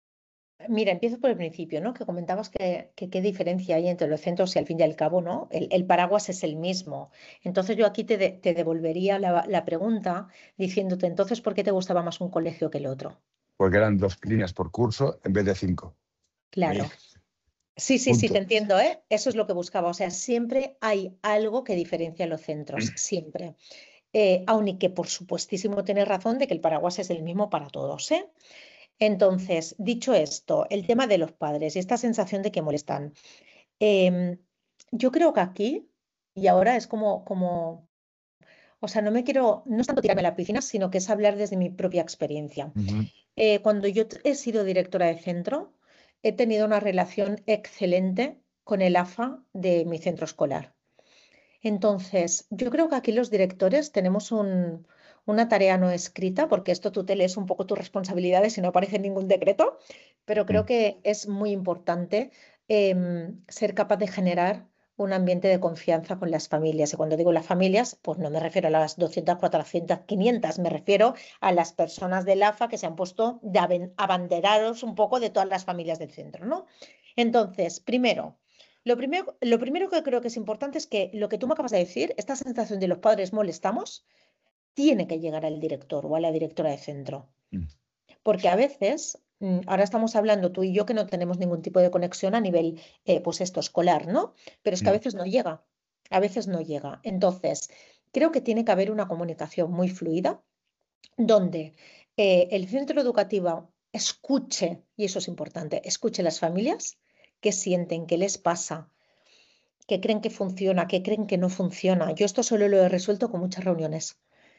Mira, empiezo por el principio, ¿no? Que comentabas que, que qué diferencia hay entre los centros y al fin y al cabo, ¿no? El, el paraguas es el mismo. Entonces yo aquí te, de- te devolvería la, la pregunta diciéndote, entonces, ¿por qué te gustaba más un colegio que el otro? porque eran dos líneas por curso en vez de cinco. A mí, Claro. Sí, sí, sí, te punto. entiendo, ¿eh? Eso es lo que buscaba. O sea, siempre hay algo que diferencia los centros, siempre. Eh, aun y que por supuestísimo tienes razón de que el paraguas es el mismo para todos, ¿eh? Entonces, dicho esto, el tema de los padres y esta sensación de que molestan. Em, yo creo que aquí, y ahora es como, como, o sea, no me quiero, no es tanto tirarme a la piscina, sino que es hablar desde mi propia experiencia. Ujú. Eh, cuando yo t- he sido directora de centro, he tenido una relación excelente con el A F A de mi centro escolar. Entonces, yo creo que aquí los directores tenemos un- una tarea no escrita, porque esto tú te lees un poco tus responsabilidades y no aparece en ningún decreto, pero creo que es muy importante em, ser capaz de generar un ambiente de confianza con las familias. Y cuando digo las familias, pues no me refiero a las doscientas, cuatrocientas, quinientas, me refiero a las personas del A F A que se han puesto de aben- abanderados un poco de todas las familias del centro, ¿no? Entonces, primero, lo primero, lo primero que creo que es importante es que lo que tú me acabas de decir, esta sensación de los padres molestamos, tiene que llegar al director o a la directora de centro. Porque a veces, mm, ahora estamos hablando tú y yo que no tenemos ningún tipo de conexión a nivel, eh, pues esto, escolar, ¿no? Pero es que a veces no llega, a veces no llega. Entonces, creo que tiene que haber una comunicación muy fluida donde eh, el centro educativo escuche, y eso es importante, escuche las familias, qué sienten, qué les pasa, que creen que funciona, que creen que no funciona. Yo esto solo lo he resuelto con muchas reuniones.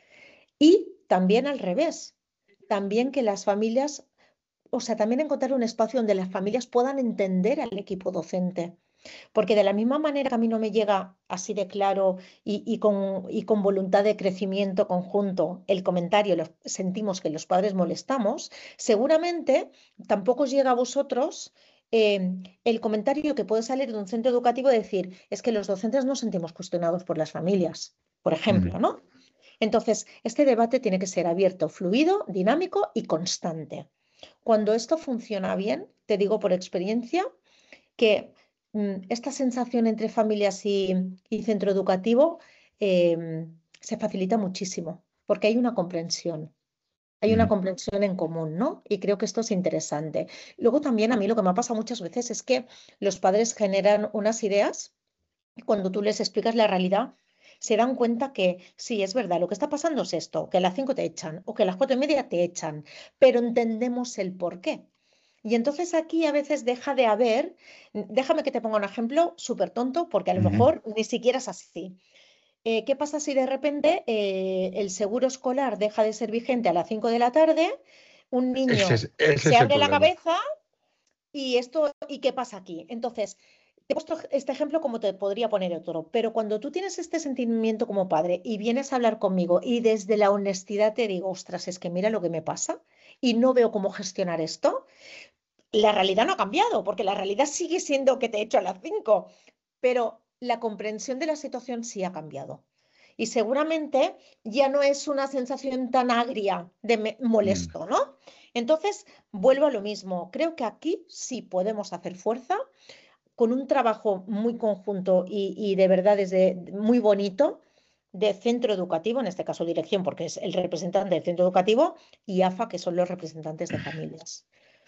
Y también al revés, también que las familias, o sea, también encontrar un espacio donde las familias puedan entender al equipo docente. Porque de la misma manera que a mí no me llega así de claro y, y con, y con voluntad de crecimiento conjunto el comentario, los, sentimos que los padres molestamos, seguramente tampoco os llega a vosotros eh, el comentario que puede salir de un centro educativo de decir, es que los docentes nos sentimos cuestionados por las familias, por Ujú. ejemplo, ¿no? Entonces, este debate tiene que ser abierto, fluido, dinámico y constante. Cuando esto funciona bien, te digo por experiencia, que mm, esta sensación entre familias y, y centro educativo eh, se facilita muchísimo, porque hay una comprensión, hay una Ujú. comprensión en común, ¿no? Y creo que esto es interesante. Luego también a mí lo que me ha pasado muchas veces es que los padres generan unas ideas y cuando tú les explicas la realidad, se dan cuenta que sí, es verdad, lo que está pasando es esto, que a las cinco te echan o que a las cuatro y media te echan, pero entendemos el por qué. Y entonces aquí a veces deja de haber, déjame que te ponga un ejemplo súper tonto, porque a lo Ujú. mejor ni siquiera es así. Eh, ¿qué pasa si de repente eh, el seguro escolar deja de ser vigente a las cinco de la tarde? Un Ese niño es, ese se es el abre la problema. cabeza y esto, ¿y qué pasa aquí? Entonces, Te he puesto este ejemplo como te podría poner otro, pero cuando tú tienes este sentimiento como padre y vienes a hablar conmigo y desde la honestidad te digo, ostras, es que mira lo que me pasa y no veo cómo gestionar esto, la realidad no ha cambiado, porque la realidad sigue siendo que te he hecho a las cinco, pero la comprensión de la situación sí ha cambiado. Y seguramente ya no es una sensación tan agria de me- Mm. molesto, ¿no? Entonces, vuelvo a lo mismo. Creo que aquí sí podemos hacer fuerza con un trabajo muy conjunto y, y de verdad desde muy bonito de centro educativo, en este caso dirección, porque es el representante del centro educativo, y AFA, que son los representantes de familias.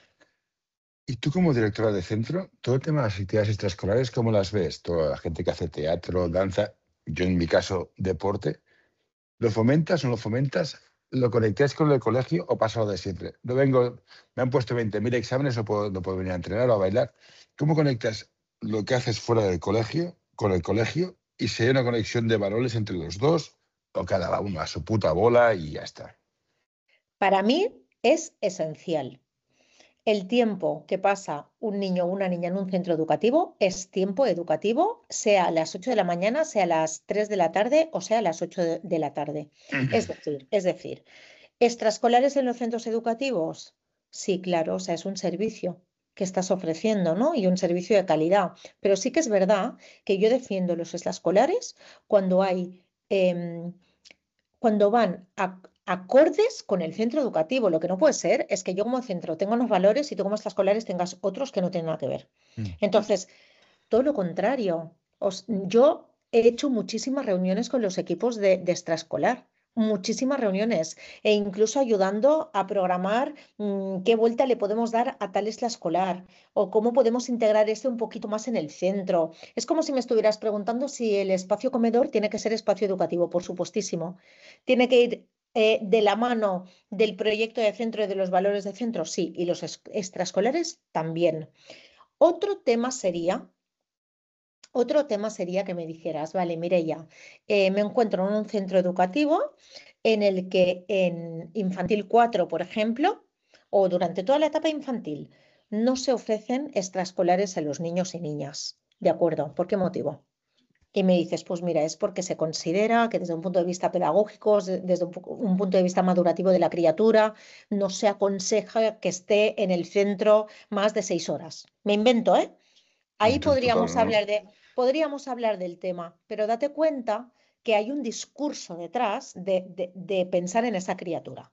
Y tú como directora de centro, todo el tema de las actividades extraescolares, ¿cómo las ves? Toda la gente que hace teatro, danza, yo en mi caso, deporte, ¿lo fomentas o no lo fomentas? ¿Lo conectáis con el colegio o pasa lo de siempre? No vengo, me han puesto veinte mil exámenes, no puedo, no puedo venir a entrenar o a bailar. ¿Cómo conectas lo que haces fuera del colegio con el colegio y si hay una conexión de valores entre los dos o cada uno a su puta bola y ya está? Para mí es esencial. El tiempo que pasa un niño o una niña en un centro educativo es tiempo educativo, sea a las ocho de la mañana, sea a las tres de la tarde o sea a las ocho de, de la tarde. Es decir, es decir, extraescolares en los centros educativos, sí, claro, o sea, es un servicio que estás ofreciendo, ¿no? Y un servicio de calidad. Pero sí que es verdad que yo defiendo los extraescolares cuando hay, em, cuando van a- acordes con el centro educativo. Lo que no puede ser es que yo como centro tenga unos valores y tú como extraescolares tengas otros que no tienen nada que ver. Mm. Entonces, todo lo contrario. Os- yo he hecho muchísimas reuniones con los equipos de, de extraescolar, muchísimas reuniones, e incluso ayudando a programar mm, qué vuelta le podemos dar a tal extraescolar o cómo podemos integrar este un poquito más en el centro. Es como si me estuvieras preguntando si el espacio comedor tiene que ser espacio educativo, por supuestísimo. Tiene que ir eh, de la mano del proyecto de centro y de los valores de centro, sí, y los es- extraescolares también. Otro tema sería otro tema sería que me dijeras, vale, Mireia, eh, me encuentro en un centro educativo en el que en infantil cuatro, por ejemplo, o durante toda la etapa infantil, no se ofrecen extraescolares a los niños y niñas. ¿De acuerdo? ¿Por qué motivo? Y me dices, pues mira, es porque se considera que desde un punto de vista pedagógico, de- desde un, pu- un punto de vista madurativo de la criatura, no se aconseja que esté en el centro más de seis horas. Me invento, ¿eh? Ahí Tú- tú- podríamos tú- hablar de, podríamos hablar del tema, pero date cuenta que hay un discurso detrás de, de- de pensar en esa criatura.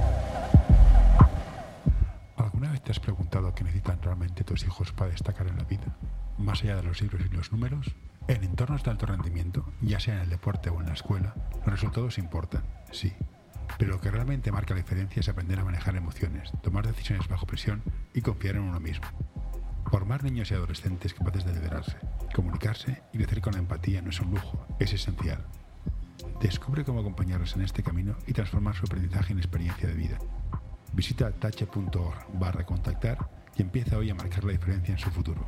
¿Alguna vez te has preguntado qué necesitan realmente tus hijos para destacar en la vida? Más allá de los libros y los números, en entornos de alto rendimiento, ya sea en el deporte o en la escuela, los resultados importan, sí. Pero lo que realmente marca la diferencia es aprender a manejar emociones, tomar decisiones bajo presión y confiar en uno mismo. Formar niños y adolescentes capaces de liderarse, comunicarse y crecer con empatía no es un lujo, es esencial. Descubre cómo acompañarlos en este camino y transformar su aprendizaje en experiencia de vida. Visita tache punto org barra contactar y empieza hoy a marcar la diferencia en su futuro.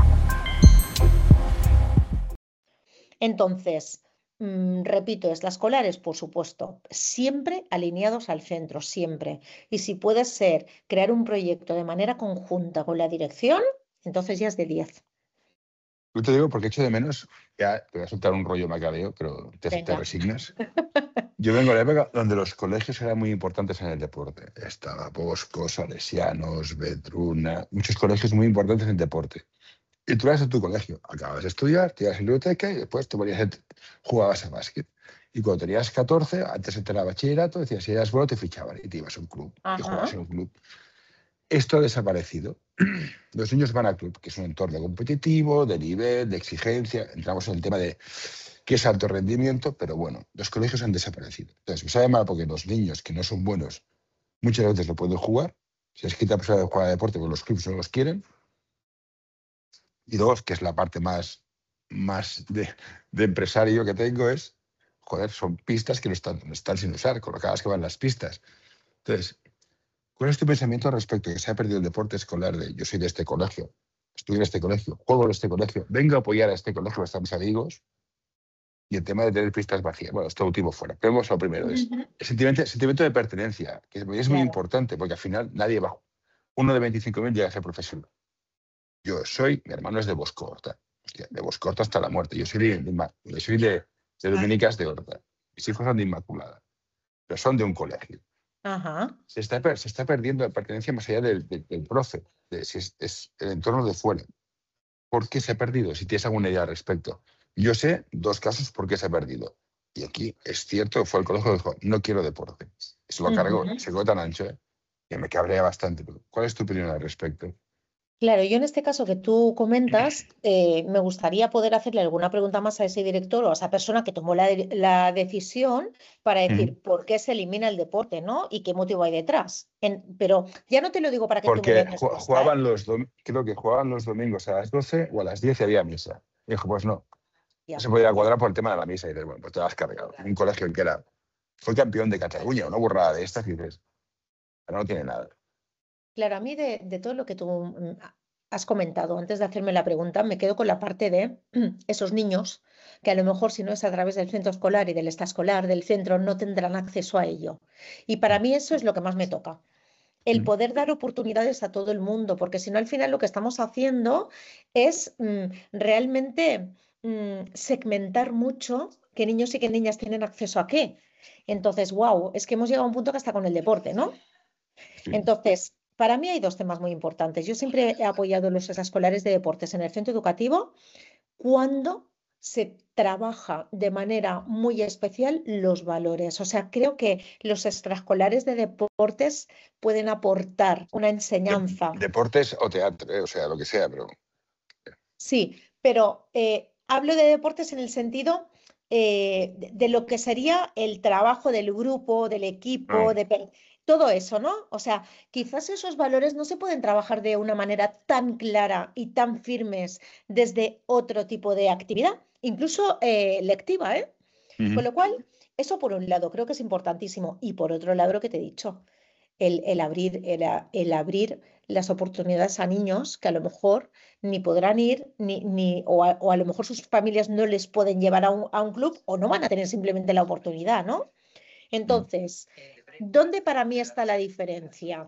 Entonces, mm, repito, extraescolares, por supuesto, siempre alineados al centro, siempre. Y si puede ser crear un proyecto de manera conjunta con la dirección, entonces ya es de diez. Yo te digo porque echo de menos, ya te voy a soltar un rollo macabeo, pero te, te Venga. resignas. Yo vengo de la época donde los colegios eran muy importantes en el deporte. Estaba Bosco, Salesianos, Vedruna, muchos colegios muy importantes en deporte. Y tú ibas a tu colegio, acabas de estudiar, te ibas a la biblioteca y después te ponías a- jugabas a básquet. Y cuando tenías catorce, antes de entrar a bachillerato, decías, si eras bueno, te fichaban y te ibas a un club y jugabas Ajá. en un club. Esto ha desaparecido. Los niños van al club, que es un entorno competitivo, de nivel, de exigencia. Entramos en el tema de qué es alto rendimiento, pero bueno, los colegios han desaparecido. Entonces, me sabe mal porque los niños que no son buenos muchas veces lo pueden jugar. Si es quita la posibilidad de jugar a deporte, pues los clubes no los quieren. Y dos, que es la parte más, más de, de empresario que tengo, es, joder, son pistas que no están, no están sin usar, colocadas que van las pistas. Entonces, ¿cuál es tu pensamiento respecto a que se ha perdido el deporte escolar de yo soy de este colegio, estudio en este colegio, juego en este colegio, vengo a apoyar a este colegio, están mis amigos, y el tema de tener pistas vacías? Bueno, esto último fuera. Pero vamos a lo primero, es Ujú. el sentimiento, sentimiento de pertenencia, que es muy Claro. importante, porque al final nadie va. Uno de veinticinco mil llega a ser profesional. Yo soy, mi hermano es de Bosco, tal. hostia, de Boscorto hasta la muerte. Yo soy de, de, soy de, de Dominicas de Horta. Mis hijos son de Inmaculada, pero son de un colegio. Ajá. Se está, se está perdiendo la pertenencia más allá del, del, del profe, de, si es, es el entorno de fuera. ¿Por qué se ha perdido? Si tienes alguna idea al respecto. Yo sé dos casos por qué se ha perdido. Y aquí es cierto, fue el colegio que dijo, no quiero deporte. Se lo cargó, uh-huh. Se quedó tan ancho, ¿eh? Que me cabrea bastante. ¿Cuál es tu opinión al respecto? Claro, yo en este caso que tú comentas, eh, me gustaría poder hacerle alguna pregunta más a ese director o a esa persona que tomó la, de, la decisión para decir uh-huh. por qué se elimina el deporte, ¿no? Y qué motivo hay detrás. En, pero ya no te lo digo para que Porque tú me des respuesta, jugaban ¿eh? los creo que jugaban los domingos a las doce o a las diez y había misa. Y dijo, pues no. Ya, no se podía cuadrar ya. Por el tema de la misa. Y dices, bueno, pues te lo has cargado. Un colegio que era, fue campeón de Cataluña, una burrada de estas, y dices, pero no tiene nada. Claro, a mí de, de todo lo que tú has comentado antes de hacerme la pregunta, me quedo con la parte de esos niños que a lo mejor si no es a través del centro escolar y del extraescolar, del centro, no tendrán acceso a ello. Y para mí eso es lo que más me toca. El poder dar oportunidades a todo el mundo, porque si no al final lo que estamos haciendo es mmm, realmente mmm, segmentar mucho qué niños y qué niñas tienen acceso a qué. Entonces, wow, es que hemos llegado a un punto que hasta con el deporte, ¿no? Sí. Entonces, para mí hay dos temas muy importantes. Yo siempre he apoyado los extraescolares de deportes en el centro educativo cuando se trabaja de manera muy especial los valores. O sea, creo que los extraescolares de deportes pueden aportar una enseñanza. De, deportes o teatro, eh, o sea, lo que sea, pero... Sí, pero eh, hablo de deportes en el sentido eh, de, de lo que sería el trabajo del grupo, del equipo, ah. de... todo eso, ¿no? O sea, quizás esos valores no se pueden trabajar de una manera tan clara y tan firmes desde otro tipo de actividad, incluso eh, lectiva, ¿eh? Uh-huh. Con lo cual, eso por un lado creo que es importantísimo y por otro lado lo que te he dicho, el, el, abrir, el, el abrir las oportunidades a niños que a lo mejor ni podrán ir ni, ni, o, a, o a lo mejor sus familias no les pueden llevar a un, a un club o no van a tener simplemente la oportunidad, ¿no? Entonces, ¿dónde para mí está la diferencia?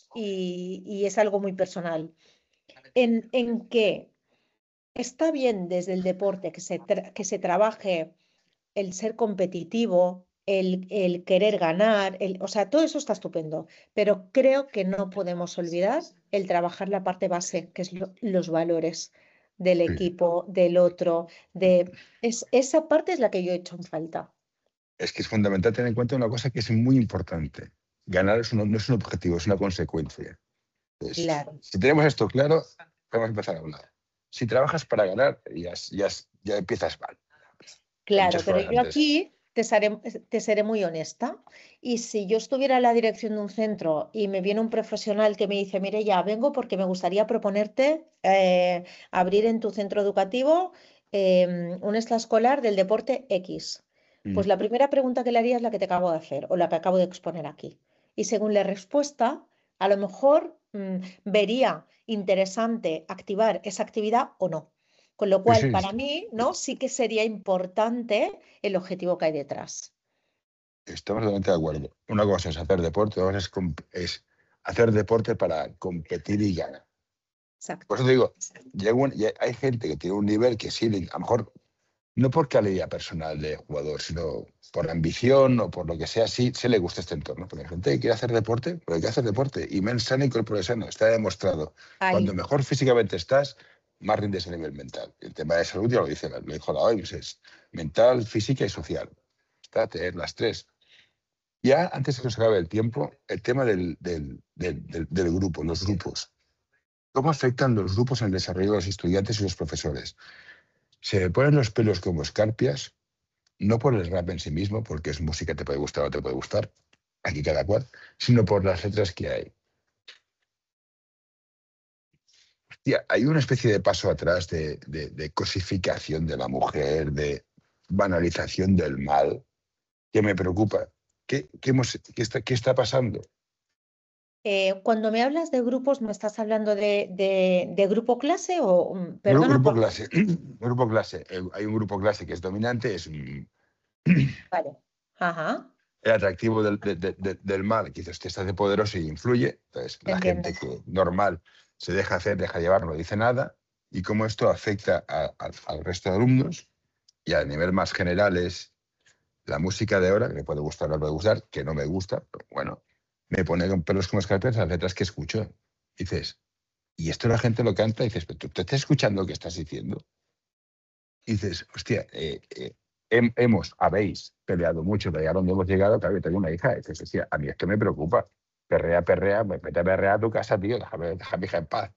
Y, y es algo muy personal. En, en que está bien desde el deporte que se, tra que se trabaje el ser competitivo, el, el querer ganar, el, o sea, todo eso está estupendo, pero creo que no podemos olvidar el trabajar la parte base, que es lo, los valores del equipo, sí. del otro, de es, esa parte es la que yo he hecho en falta. Es que es fundamental tener en cuenta una cosa que es muy importante. Ganar es un, no es un objetivo, es una consecuencia. Entonces, claro. Si tenemos esto claro, podemos empezar a hablar. Si trabajas para ganar, ya, ya, ya empiezas mal. Claro, pero yo aquí te seré, te seré muy honesta. Y si yo estuviera en la dirección de un centro y me viene un profesional que me dice, mire, ya vengo porque me gustaría proponerte eh, abrir en tu centro educativo eh, un extraescolar del deporte X. Pues la primera pregunta que le haría es la que te acabo de hacer o la que acabo de exponer aquí. Y según la respuesta, a lo mejor mmm, vería interesante activar esa actividad o no. Con lo cual, sí, sí. para mí, ¿no? Sí que sería importante el objetivo que hay detrás. Estamos totalmente de acuerdo. Una cosa es hacer deporte, otra es, es hacer deporte para competir y ganar. Exacto. Por eso te digo, llega un, hay gente que tiene un nivel que sí, a lo mejor no por calidad personal de jugador, sino por ambición o por lo que sea, sí se le gusta este entorno. Porque hay gente que quiere hacer deporte, pero hay que hacer deporte. Y men sano y corpore sano, está demostrado. Ay. Cuando mejor físicamente estás, más rindes a nivel mental. El tema de salud ya lo dice, lo dijo la O M S, es mental, física y social. Está tener las tres. Ya antes de que nos acabe el tiempo, el tema del, del, del, del, del grupo, los grupos. ¿Cómo afectan los grupos en el desarrollo de los estudiantes y los profesores? Se me ponen los pelos como escarpias, no por el rap en sí mismo, porque es música, te puede gustar o te puede gustar, aquí cada cual, sino por las letras que hay. Hostia, hay una especie de paso atrás de, de, de cosificación de la mujer, de banalización del mal, que me preocupa. ¿Qué, qué, hemos, qué, está, qué está pasando? Eh, cuando me hablas de grupos, ¿me estás hablando de, de, de grupo clase o...? Perdona, grupo por... clase. Grupo clase. Hay un grupo clase que es dominante, es un... Vale. Ajá. El atractivo del, de, de, del mal, que dices, te estás de poderoso y influye. Entonces, la Entiendo. gente que normal se deja hacer, deja llevar, no dice nada. y cómo esto afecta a, a, al resto de alumnos, y a nivel más general es la música de ahora, que me puede gustar o no puede gustar, que no me gusta, pero bueno, me pone con pelos como escarpias las letras que escucho. Y dices, y esto la gente lo canta, y dices, pero tú te estás escuchando lo que estás diciendo. Y dices, hostia, eh, eh, hem, hemos, habéis peleado mucho, pero ya donde hemos llegado, claro, yo tengo una hija, y dices, hostia, a mí esto me preocupa. Perrea, perrea, vete a perrear a tu casa, tío, déjame, déjame a mi hija en paz.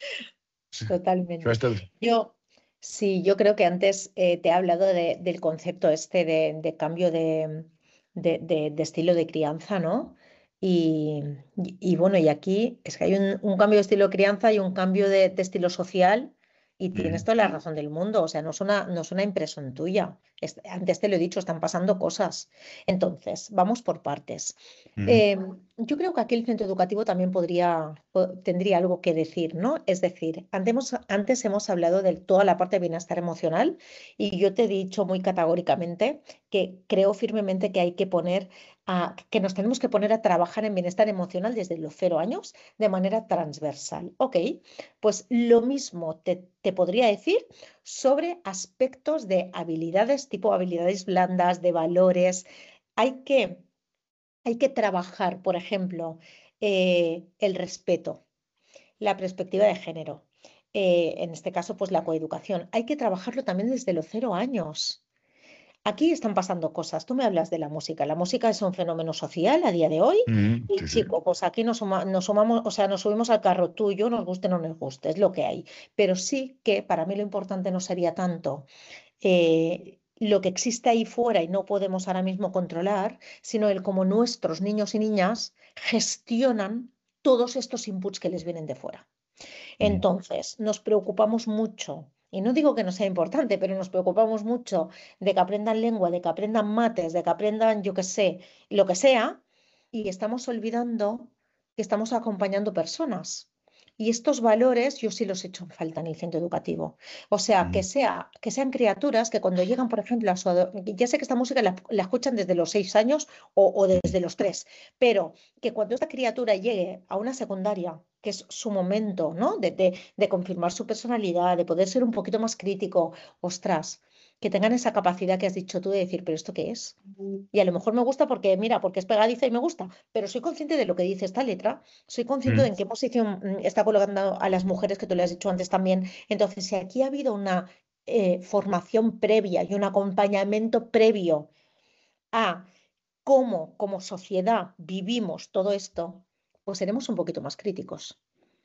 Yo Totalmente. esto, Yo, sí, yo creo que antes eh, te he hablado de- del concepto este de, de cambio de, de- de- de estilo de crianza, ¿no? Y, y- y bueno, y aquí es que hay un, un cambio de estilo de crianza y un cambio de, de estilo social y tienes mm, toda la razón del mundo, o sea, no es una, no es una impresión tuya. Es- antes te lo he dicho, están pasando cosas. Entonces, vamos por partes. mm, Eh, yo creo que aquí el centro educativo también podría, po- tendría algo que decir, ¿no? Es decir, antes hemos, antes hemos hablado de toda la parte de bienestar emocional y yo te he dicho muy categóricamente que creo firmemente que hay que poner a, que nos tenemos que poner a trabajar en bienestar emocional desde los cero años de manera transversal. Ok, pues lo mismo te, te podría decir sobre aspectos de habilidades, tipo habilidades blandas, de valores. Hay que hay que trabajar, por ejemplo, eh, el respeto, la perspectiva de género. Eh, en este caso, pues la coeducación. Hay que trabajarlo también desde los cero años. Aquí están pasando cosas. Tú me hablas de la música. La música es un fenómeno social a día de hoy. mm, Y sí, sí. chico, pues aquí nos, suma- nos sumamos, o sea, nos subimos al carro tuyo, nos guste o no nos guste, es lo que hay. Pero sí que para mí lo importante no sería tanto eh, lo que existe ahí fuera y no podemos ahora mismo controlar, sino el cómo nuestros niños y niñas gestionan todos estos inputs que les vienen de fuera. Mm, Entonces, nos preocupamos mucho, y no digo que no sea importante, pero nos preocupamos mucho de que aprendan lengua, de que aprendan mates, de que aprendan, yo qué sé, lo que sea, y estamos olvidando que estamos acompañando personas. Y estos valores yo sí los he hecho en falta en el centro educativo. O sea, que, mm, sea, que sean criaturas que cuando llegan, por ejemplo, a su ado- ya sé que esta música la, la escuchan desde los seis años o, o mm, desde los tres, pero que cuando esta criatura llegue a una secundaria, que es su momento, ¿no? De, de, de confirmar su personalidad, de poder ser un poquito más crítico, ostras, que tengan esa capacidad que has dicho tú de decir, pero ¿esto qué es? Y a lo mejor me gusta porque, mira, porque es pegadiza y me gusta, pero soy consciente de lo que dice esta letra, soy consciente de mm. en qué posición mm, está colocando a las mujeres, que tú le has dicho antes también. Entonces, si aquí ha habido una eh, formación previa y un acompañamiento previo a cómo como sociedad vivimos todo esto, pues seremos un poquito más críticos,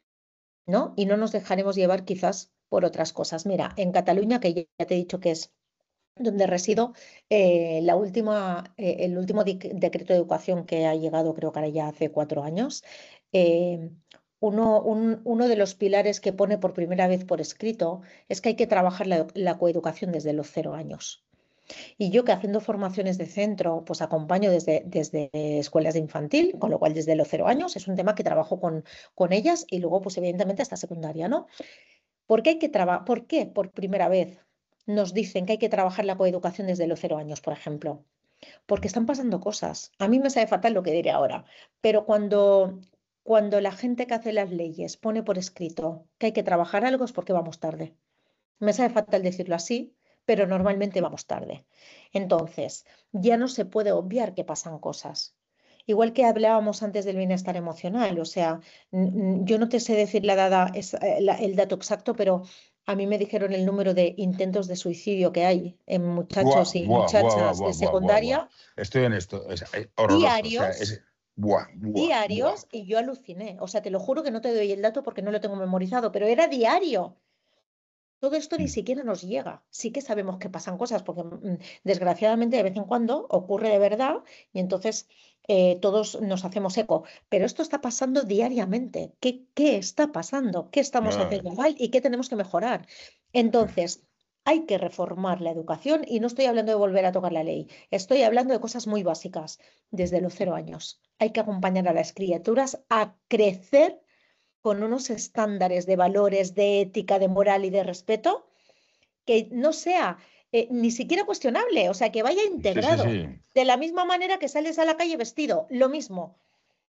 ¿no? Y no nos dejaremos llevar quizás por otras cosas. Mira, en Cataluña, que ya ya te he dicho que es donde resido, eh, la última, eh, el último dic- decreto de educación que ha llegado, creo que ahora ya hace cuatro años, eh, uno, un- uno de los pilares que pone por primera vez por escrito es que hay que trabajar la, la coeducación desde los cero años. Y yo que haciendo formaciones de centro, pues acompaño desde, desde escuelas de infantil, con lo cual desde los cero años es un tema que trabajo con, con ellas y luego, pues evidentemente hasta secundaria, ¿no? ¿Por qué hay que trabajar? ¿Por qué por primera vez nos dicen que hay que trabajar la coeducación desde los cero años, por ejemplo? Porque están pasando cosas. A mí me sabe fatal lo que diré ahora, pero cuando, cuando la gente que hace las leyes pone por escrito que hay que trabajar algo es porque vamos tarde. Me sabe fatal decirlo así, pero normalmente vamos tarde. Entonces, ya no se puede obviar que pasan cosas. Igual que hablábamos antes del bienestar emocional, o sea, n- n- yo no te sé decir la dada, es, eh, la- el dato exacto, pero a mí me dijeron el número de intentos de suicidio que hay en Buah, muchachos y buah, buah, buah, muchachas de buah, buah, buah, buah. secundaria Estoy en esto, es, es horroroso, o sea, diarios, es buah, buah, buah. diarios, y yo aluciné. O sea, te lo juro que no te doy el dato porque no lo tengo memorizado, pero era diario. Todo esto ni Mm, siquiera nos llega. Sí que sabemos que pasan cosas porque mm, desgraciadamente de vez en cuando ocurre de verdad y entonces eh, todos nos hacemos eco. Pero esto está pasando diariamente. ¿Qué, qué está pasando? ¿Qué estamos no, haciendo mal y qué tenemos que mejorar? Entonces, hay que reformar la educación y no estoy hablando de volver a tocar la ley. Estoy hablando de cosas muy básicas desde los cero años. Hay que acompañar a las criaturas a crecer con unos estándares de valores, de ética, de moral y de respeto que no sea eh, ni siquiera cuestionable, o sea, que vaya sí, sí, integrado. sí. De la misma manera que sales a la calle vestido, lo mismo.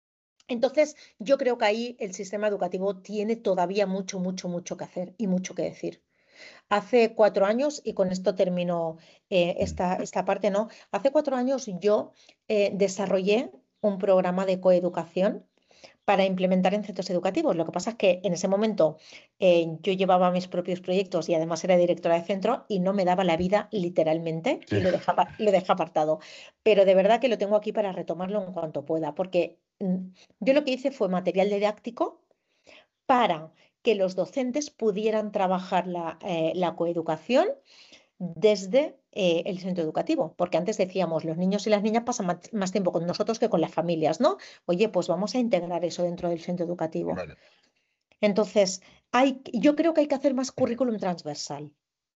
Entonces, yo creo que ahí el sistema educativo tiene todavía mucho, mucho, mucho que hacer y mucho que decir. Hace cuatro años, y con esto termino eh, Mm. esta, esta parte, ¿no? Hace cuatro años yo eh, desarrollé un programa de coeducación para implementar en centros educativos. Lo que pasa es que en ese momento eh, yo llevaba mis propios proyectos y además era directora de centro y no me daba la vida literalmente Sí, y lo dejaba, lo dejé apartado. Pero de verdad que lo tengo aquí para retomarlo en cuanto pueda, porque mm, yo lo que hice fue material didáctico para que los docentes pudieran trabajar la, eh, la coeducación desde eh, el centro educativo, porque antes decíamos, los niños y las niñas pasan más, más tiempo con nosotros que con las familias, ¿no? Oye, pues vamos a integrar eso dentro del centro educativo. vale. Entonces, hay, yo creo que hay que hacer más currículum transversal.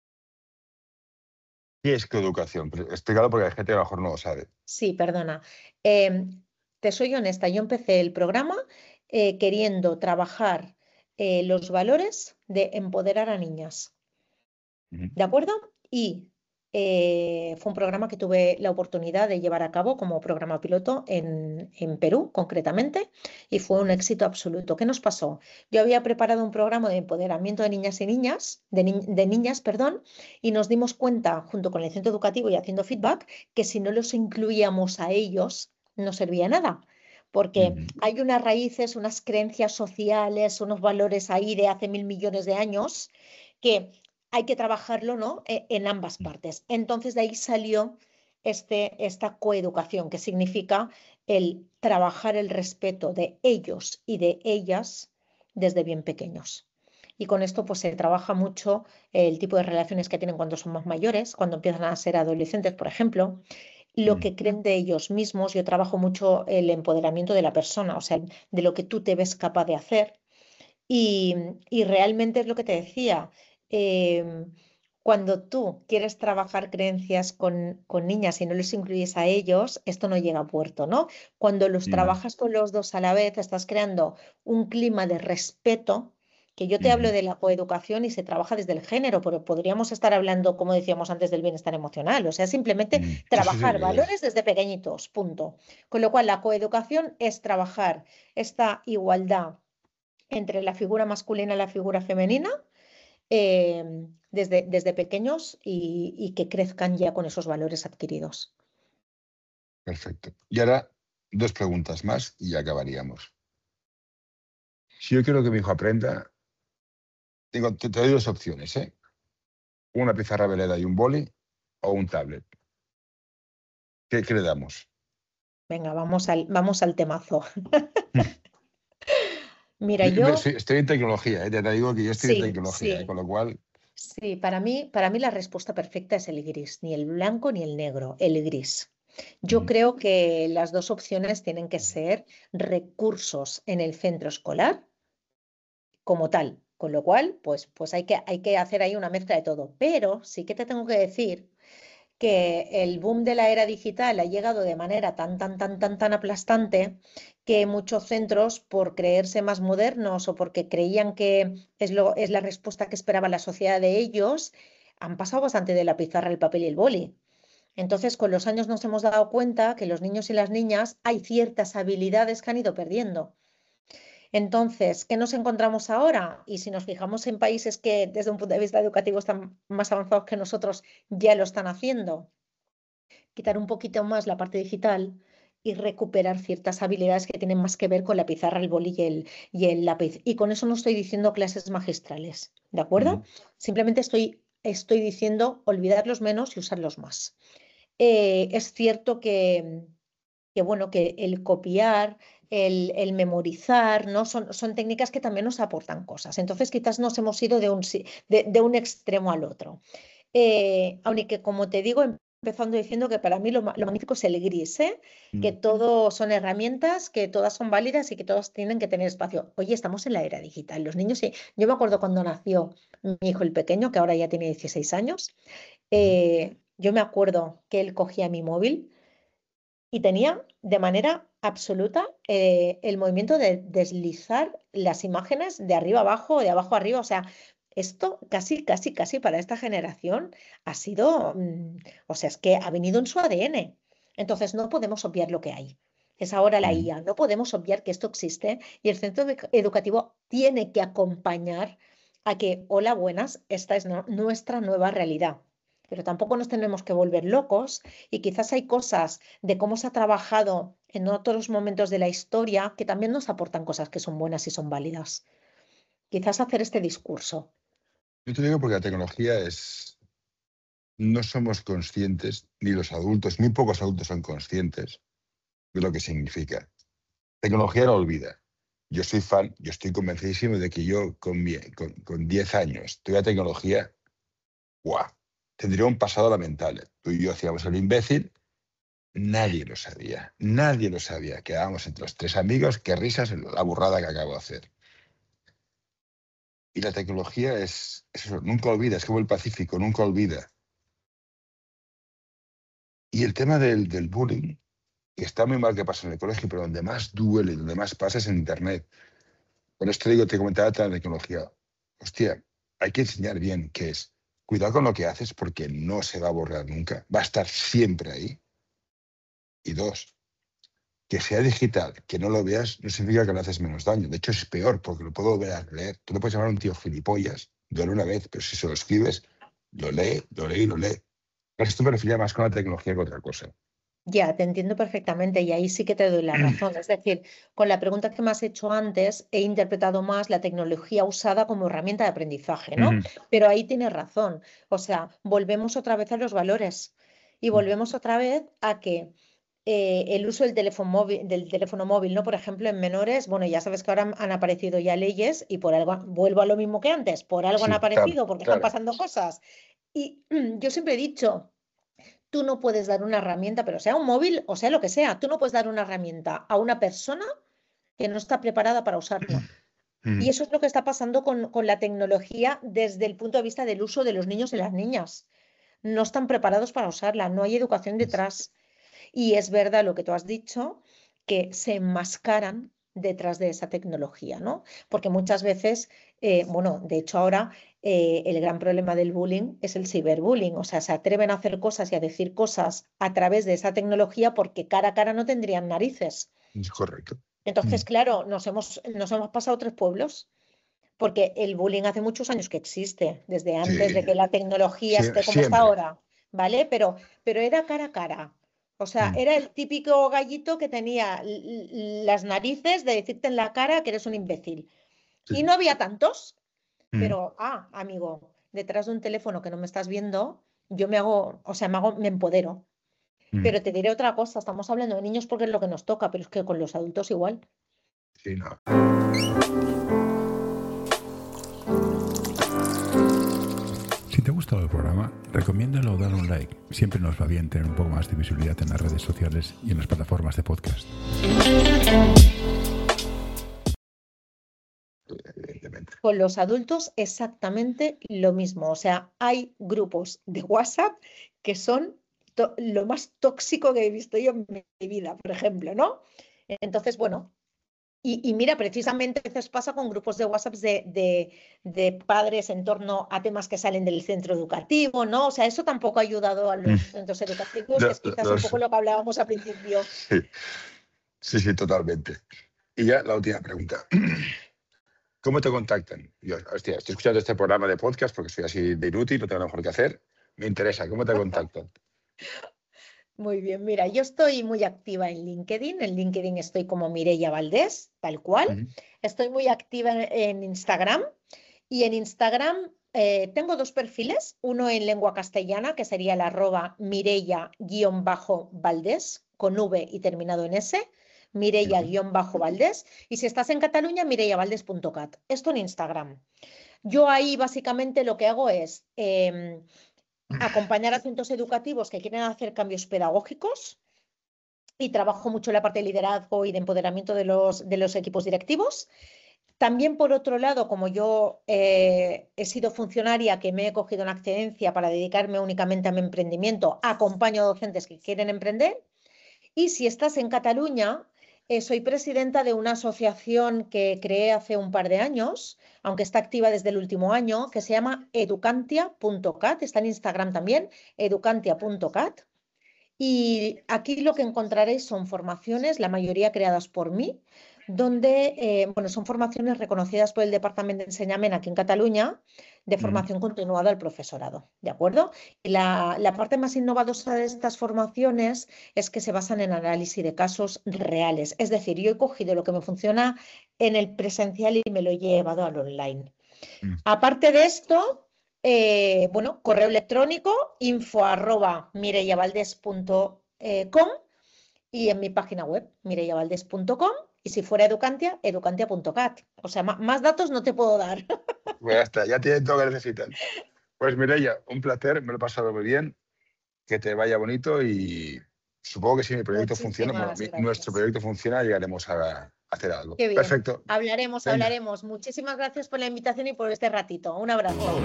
¿Qué es coeducación? Pero explícalo porque hay gente que a lo mejor no lo sabe. Sí, perdona. Em, te soy honesta, yo empecé el programa eh, queriendo trabajar eh, los valores de empoderar a niñas. Ujú. ¿De acuerdo? Y eh, fue un programa que tuve la oportunidad de llevar a cabo como programa piloto en, en Perú, concretamente, y fue un éxito absoluto. ¿Qué nos pasó? Yo había preparado un programa de empoderamiento de niñas y niñas, de, ni- de niñas, perdón, y nos dimos cuenta, junto con el centro educativo y haciendo feedback, que si no los incluíamos a ellos, no servía nada. Porque Ujú. hay unas raíces, unas creencias sociales, unos valores ahí de hace mil millones de años que hay que trabajarlo, ¿no? E- En ambas partes. Entonces de ahí salió este, esta coeducación, que significa el trabajar el respeto de ellos y de ellas desde bien pequeños. Y con esto pues se trabaja mucho el tipo de relaciones que tienen cuando son más mayores, cuando empiezan a ser adolescentes, por ejemplo, lo Mm. que creen de ellos mismos. Yo trabajo mucho el empoderamiento de la persona, o sea, de lo que tú te ves capaz de hacer y, y realmente es lo que te decía, em, cuando tú quieres trabajar creencias con, con niñas y no les incluyes a ellos, esto no llega a puerto, ¿no? Cuando los Mm. trabajas con los dos a la vez, estás creando un clima de respeto, que yo te hablo Ujú. de la coeducación y se trabaja desde el género, pero podríamos estar hablando, como decíamos antes, del bienestar emocional, o sea, simplemente Mm. Sí, sí, sí. trabajar eh, valores desde pequeñitos, punto. Con lo cual, la coeducación es trabajar esta igualdad entre la figura masculina y la figura femenina eh, desde, desde pequeños y, y que crezcan ya con esos valores adquiridos. Perfecto. Y ahora dos preguntas más y ya acabaríamos. Si yo quiero que mi hijo aprenda, tengo, te, te doy dos opciones, ¿eh? Una pizarra veleda y un boli o un tablet. ¿Qué, qué le damos? Venga, vamos al, vamos al temazo. Mira, Yo- yo Estoy, estoy en tecnología, ¿eh? Ya te digo que yo estoy en sí, tecnología, ¿eh? sí, Con lo cual, sí, para mí, para mí la respuesta perfecta es el gris, ni el blanco ni el negro, el gris. Yo ujú, creo que las dos opciones tienen que ser recursos en el centro escolar como tal. Con lo cual, pues, pues hay que, hay que hacer ahí una mezcla de todo. Pero sí que te tengo que decir que el boom de la era digital ha llegado de manera tan, tan, tan, tan, tan aplastante que muchos centros, por creerse más modernos o porque creían que es, lo, es la respuesta que esperaba la sociedad de ellos, han pasado bastante de la pizarra al papel y el boli. Entonces, con los años nos hemos dado cuenta que los niños y las niñas hay ciertas habilidades que han ido perdiendo. Entonces, ¿qué nos encontramos ahora? Y si nos fijamos en países que desde un punto de vista educativo están más avanzados que nosotros, ya lo están haciendo. Quitar un poquito más la parte digital y recuperar ciertas habilidades que tienen más que ver con la pizarra, el boli y el, y el lápiz. Y con eso no estoy diciendo clases magistrales, ¿de acuerdo? ujú. Simplemente estoy, estoy diciendo olvidarlos menos y usarlos más. Eh, es cierto que que bueno, que el copiar, el, el memorizar, ¿no? Son, son técnicas que también nos aportan cosas. Entonces, quizás nos hemos ido de un, si- de, de un extremo al otro. Eh, aunque, como te digo, empezando diciendo que para mí lo, ma- lo magnífico es el gris, ¿eh? Que Mm. todo son herramientas, que todas son válidas y que todas tienen que tener espacio. Oye, estamos en la era digital. Los niños, sí. Yo me acuerdo cuando nació mi hijo el pequeño, que ahora ya tiene dieciséis años, Ujú. eh, yo me acuerdo que él cogía mi móvil y tenía de manera absoluta eh, el movimiento de deslizar las imágenes de arriba abajo, de abajo arriba. O sea, esto casi, casi, casi para esta generación ha sido, mm, o sea, es que ha venido en su A D N. Entonces no podemos obviar lo que hay. es ahora la Mm. I A. No podemos obviar que esto existe y el centro edu- educativo tiene que acompañar a que, hola, buenas, esta es no- nuestra nueva realidad. Pero tampoco nos tenemos que volver locos y quizás hay cosas de cómo se ha trabajado en otros momentos de la historia que también nos aportan cosas que son buenas y son válidas. Quizás hacer este discurso. Yo te digo porque la tecnología es... No somos conscientes, ni los adultos, muy pocos adultos son conscientes de lo que significa. Tecnología no olvida. Yo soy fan, yo estoy convencidísimo de que yo con, mi- con, con diez años tuviera tecnología, ¡guau! Tendría un pasado lamentable. Tú y yo hacíamos el imbécil, nadie lo sabía, nadie lo sabía. Quedábamos entre los tres amigos, qué risas la burrada que acabo de hacer. Y la tecnología es, es eso, nunca olvida, es como el Pacífico, nunca olvida. Y el tema del, del bullying, que está muy mal que pasa en el colegio, pero donde más duele, donde más pasa es en Internet. Por esto digo, te comentaba de la tecnología. Hostia, hay que enseñar bien qué es. Cuidado con lo que haces porque no se va a borrar nunca. Va a estar siempre ahí. Y dos, que sea digital, que no lo veas, no significa que le haces menos daño. De hecho, es peor porque lo puedo volver a leer. Tú le puedes llamar a un tío gilipollas, duele una vez, pero si se lo escribes, lo lee, lo lee y lo lee. Esto me refería más con la tecnología que otra cosa. Ya, te entiendo perfectamente y ahí sí que te doy la razón. Es decir, con la pregunta que me has hecho antes, he interpretado más la tecnología usada como herramienta de aprendizaje, ¿no? Pero ahí tienes razón. O sea, volvemos otra vez a los valores y volvemos otra vez a que eh, el uso del teléfono móvil, del teléfono móvil, ¿no? Por ejemplo, en menores, bueno, ya sabes que ahora han aparecido ya leyes y por algo, vuelvo a lo mismo que antes, por algo han Sí, claro, aparecido, porque están claro. pasando cosas. Y yo siempre he dicho, tú no puedes dar una herramienta, pero sea un móvil o sea lo que sea, tú no puedes dar una herramienta a una persona que no está preparada para usarla. Y eso es lo que está pasando con, con la tecnología desde el punto de vista del uso de los niños y las niñas. No están preparados para usarla, no hay educación detrás. Y es verdad lo que tú has dicho, que se enmascaran detrás de esa tecnología, ¿no? Porque muchas veces, eh, bueno, de hecho ahora eh, el gran problema del bullying es el ciberbullying, o sea, se atreven a hacer cosas y a decir cosas a través de esa tecnología porque cara a cara no tendrían narices. Es correcto. Entonces, claro, nos hemos, nos hemos pasado tres pueblos. Porque el bullying hace muchos años que existe, desde antes Sí, de que la tecnología sí, esté como está siempre. ahora, ¿vale? Pero, pero era cara a cara. O sea, Mm, era el típico gallito que tenía l- l- las narices de decirte en la cara que eres un imbécil. Y sí. no había tantos, Mm, pero, ah, amigo, detrás de un teléfono que no me estás viendo, yo me hago, o sea, me hago, me empodero. mm. Pero te diré otra cosa, estamos hablando de niños porque es lo que nos toca, pero es que con los adultos igual. Sí, no. Si te ha gustado el programa, recomiéndalo o dale un like. Siempre nos va bien tener un poco más de visibilidad en las redes sociales y en las plataformas de podcast. Evidentemente. Con los adultos exactamente lo mismo. O sea, hay grupos de WhatsApp que son to- lo más tóxico que he visto yo en mi vida, por ejemplo, ¿no? Entonces, bueno, y, y mira, precisamente a veces pasa con grupos de WhatsApp de, de, de padres en torno a temas que salen del centro educativo, ¿no? O sea, eso tampoco ha ayudado a Mm. los centros educativos, No, que es quizás no un sé. poco lo que hablábamos al principio. Sí, sí, sí, totalmente. Y ya la última pregunta. ¿Cómo te contactan? Yo, hostia, estoy escuchando este programa de podcast porque soy así de inútil, no tengo nada mejor que hacer. Me interesa, ¿cómo te contactan? Muy bien, mira, yo estoy muy activa en LinkedIn. En LinkedIn estoy como Mireia Valdés, tal cual. Ujú. Estoy muy activa en, en Instagram y en Instagram eh, tengo dos perfiles, uno en lengua castellana, que sería el arroba Mireia-Valdés, con V y terminado en S, Mireia-Valdés, y si estás en Cataluña, mireiavaldés punto cat. Esto en Instagram. Yo ahí básicamente lo que hago es... em, acompañar a centros educativos que quieren hacer cambios pedagógicos y trabajo mucho en la parte de liderazgo y de empoderamiento de los, de los equipos directivos. También, por otro lado, como yo eh, he sido funcionaria, que me he cogido una excedencia para dedicarme únicamente a mi emprendimiento, acompaño a docentes que quieren emprender. Y si estás en Cataluña, eh, soy presidenta de una asociación que creé hace un par de años, aunque está activa desde el último año, que se llama educantia punto cat, está en Instagram también, educantia punto cat. Y aquí lo que encontraréis son formaciones, la mayoría creadas por mí, donde eh, bueno, son formaciones reconocidas por el Departamento de Enseñament aquí en Cataluña, de formación mm. continuada al profesorado, ¿de acuerdo? Y la, la parte más innovadora de estas formaciones es que se basan en análisis de casos reales. Es decir, yo he cogido lo que me funciona en el presencial y me lo he llevado al online. Mm. Aparte de esto, eh, bueno, correo electrónico info arroba mireyavaldes punto com y en mi página web mireyavaldes punto com. Y si fuera Educantia, educantia punto cat. O sea, más datos no te puedo dar. Pues ya está, ya tienen todo lo que necesitan. Pues Mireia, un placer, me lo he pasado muy bien, que te vaya bonito y supongo que si mi proyecto Muchísimas funciona, bueno, mi, nuestro proyecto funciona, llegaremos a, a hacer algo. Qué bien. Perfecto. Hablaremos, Venga. hablaremos. Muchísimas gracias por la invitación y por este ratito. Un abrazo. Oh,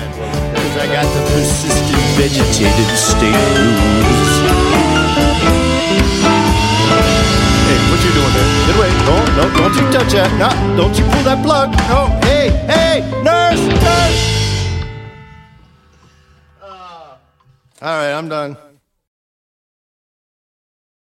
What you doing there? Get away. No, no, don't you touch that. No, don't you pull that plug. No, hey, hey, nurse, nurse. Uh, All right, I'm done.